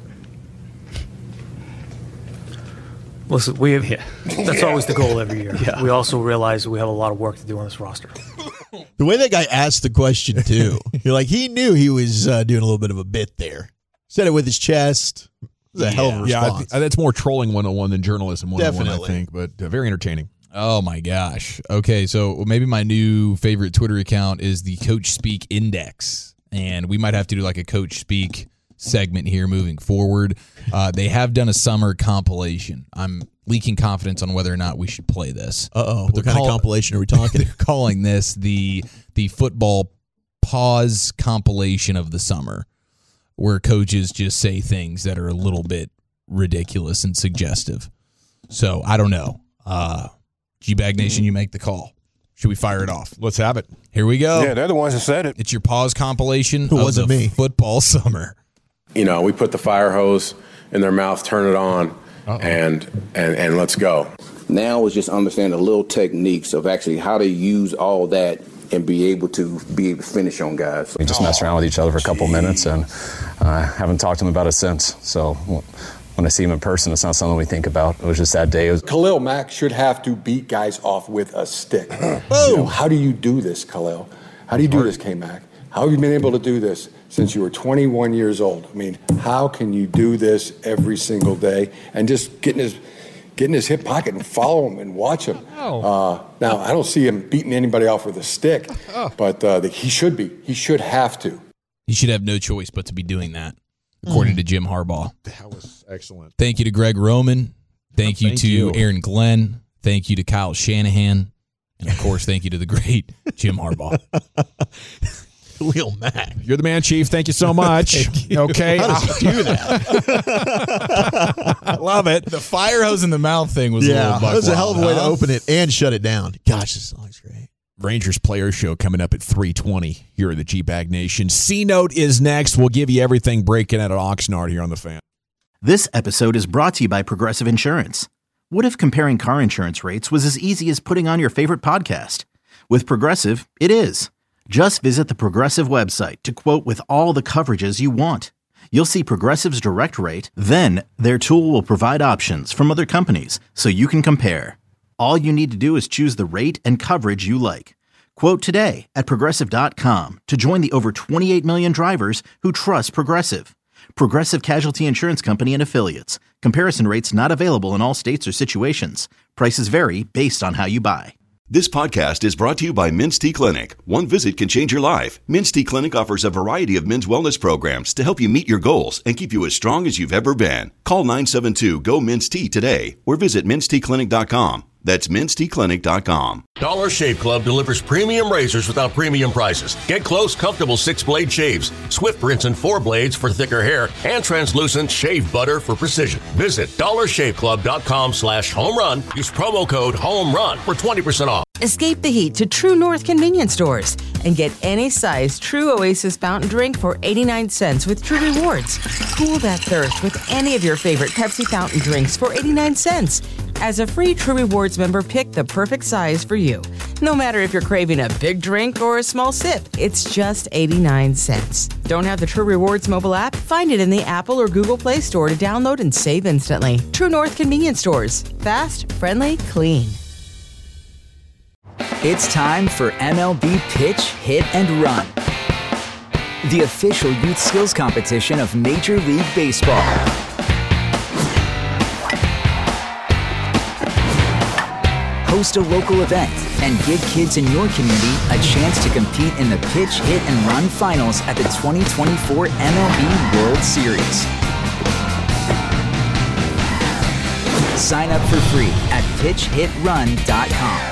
Speaker 15: Listen, we have, yeah, that's always the goal every year. Yeah. We also realize we have a lot of work to do on this roster.
Speaker 5: The way that guy asked the question, too, you're like, he knew he was uh, doing a little bit of a bit there. Said it with his chest. It was a hell of a
Speaker 4: Yeah, I
Speaker 5: response.
Speaker 4: th- that's more trolling one oh one than journalism one oh one, I
Speaker 5: Definitely.
Speaker 4: think, but uh, very entertaining.
Speaker 6: Oh my gosh. Okay, so maybe my new favorite Twitter account is the Coach Speak Index, and we might have to do like a Coach Speak segment here moving forward. Uh, they have done a summer compilation. I'm leaking confidence on whether or not we should play this.
Speaker 5: Uh-oh.
Speaker 6: But
Speaker 5: What
Speaker 6: they're
Speaker 5: kind of
Speaker 6: call-
Speaker 5: compilation are we talking?
Speaker 6: They're calling this the the football pause compilation of the summer, where coaches just say things that are a little bit ridiculous and suggestive. So I don't know. Uh, G-Bag Nation, you make the call. Should we fire it off?
Speaker 4: Let's have it.
Speaker 6: Here we go.
Speaker 10: Yeah, they're the ones that said it.
Speaker 6: It's your pause compilation
Speaker 5: Who
Speaker 6: of
Speaker 5: wasn't
Speaker 6: the
Speaker 5: me?
Speaker 6: football summer.
Speaker 16: You know, we put the fire hose in their mouth, turn it on, and, and and let's go.
Speaker 18: Now is just understanding the little techniques of actually how to use all that and be able to be able to finish on guys.
Speaker 19: We just messed around with each other for a couple minutes and uh, haven't talked to them about it since. So we'll, when I see him in person, it's not something we think about. It was just that day. It was-
Speaker 20: Khalil Mack should have to beat guys off with a stick. You know, how do you do this, Khalil? How do you do this, K-Mac? How have you been able to do this since you were twenty-one years old? I mean, how can you do this every single day and just get in his, get in his hip pocket and follow him and watch him?
Speaker 6: Oh.
Speaker 20: Uh, now, I don't see him beating anybody off with a stick,
Speaker 6: Oh.
Speaker 20: but uh, the, he should be. He should have to.
Speaker 6: He should have no choice but to be doing that, according to Jim Harbaugh.
Speaker 4: That was excellent.
Speaker 6: Thank you to Greg Roman. Thank you
Speaker 4: Thank
Speaker 6: to
Speaker 4: you.
Speaker 6: Aaron Glenn. Thank you to Kyle Shanahan. And, of course, thank you to the great Jim Harbaugh.
Speaker 5: Khalil Mack.
Speaker 4: You're the man, Chief. Thank you so much. Okay.
Speaker 5: How does he do
Speaker 4: that? I love it.
Speaker 6: The fire hose in the mouth thing was a
Speaker 5: Yeah,
Speaker 6: little buck
Speaker 5: that was a hell of a way to
Speaker 6: wild, huh?
Speaker 5: open it and shut it down. Gosh, this song's great.
Speaker 4: Rangers Player Show coming up at three twenty here at the G-Bag Nation. C-Note is next. We'll give you everything breaking out at Oxnard here on The Fan.
Speaker 1: This episode is brought to you by Progressive Insurance. What if comparing car insurance rates was as easy as putting on your favorite podcast? With Progressive, it is. Just visit the Progressive website to quote with all the coverages you want. You'll see Progressive's direct rate, then their tool will provide options from other companies so you can compare. All you need to do is choose the rate and coverage you like. Quote today at Progressive dot com to join the over twenty-eight million drivers who trust Progressive. Progressive Casualty Insurance Company and Affiliates. Comparison rates not available in all states or situations. Prices vary based on how you buy.
Speaker 2: This podcast is brought to you by Men's T Clinic. One visit can change your life. Men's T Clinic offers a variety of men's wellness programs to help you meet your goals and keep you as strong as you've ever been. Call nine seven two, G O, Men's T today or visit men's t clinic dot com. That's men's t clinic dot com.
Speaker 3: Dollar Shave Club delivers premium razors without premium prices. Get close, comfortable six-blade shaves, Swift rinse and four blades for thicker hair, and translucent shave butter for precision. Visit dollar shave club dot com slash home run. Use promo code HOMERUN for twenty percent off.
Speaker 8: Escape the heat to True North convenience stores and get any size True Oasis fountain drink for eighty-nine cents with True Rewards. Cool that thirst with any of your favorite Pepsi fountain drinks for eighty-nine cents. As a free True Rewards member, pick the perfect size for you. No matter if you're craving a big drink or a small sip, it's just eighty-nine cents. Don't have the True Rewards mobile app? Find it in the Apple or Google Play Store to download and save instantly. True North convenience stores. Fast, friendly, clean.
Speaker 13: It's time for M L B Pitch, Hit, and Run, the official youth skills competition of Major League Baseball. Host a local event and give kids in your community a chance to compete in the Pitch, Hit, and Run finals at the twenty twenty-four M L B World Series. Sign up for free at pitch hit run dot com.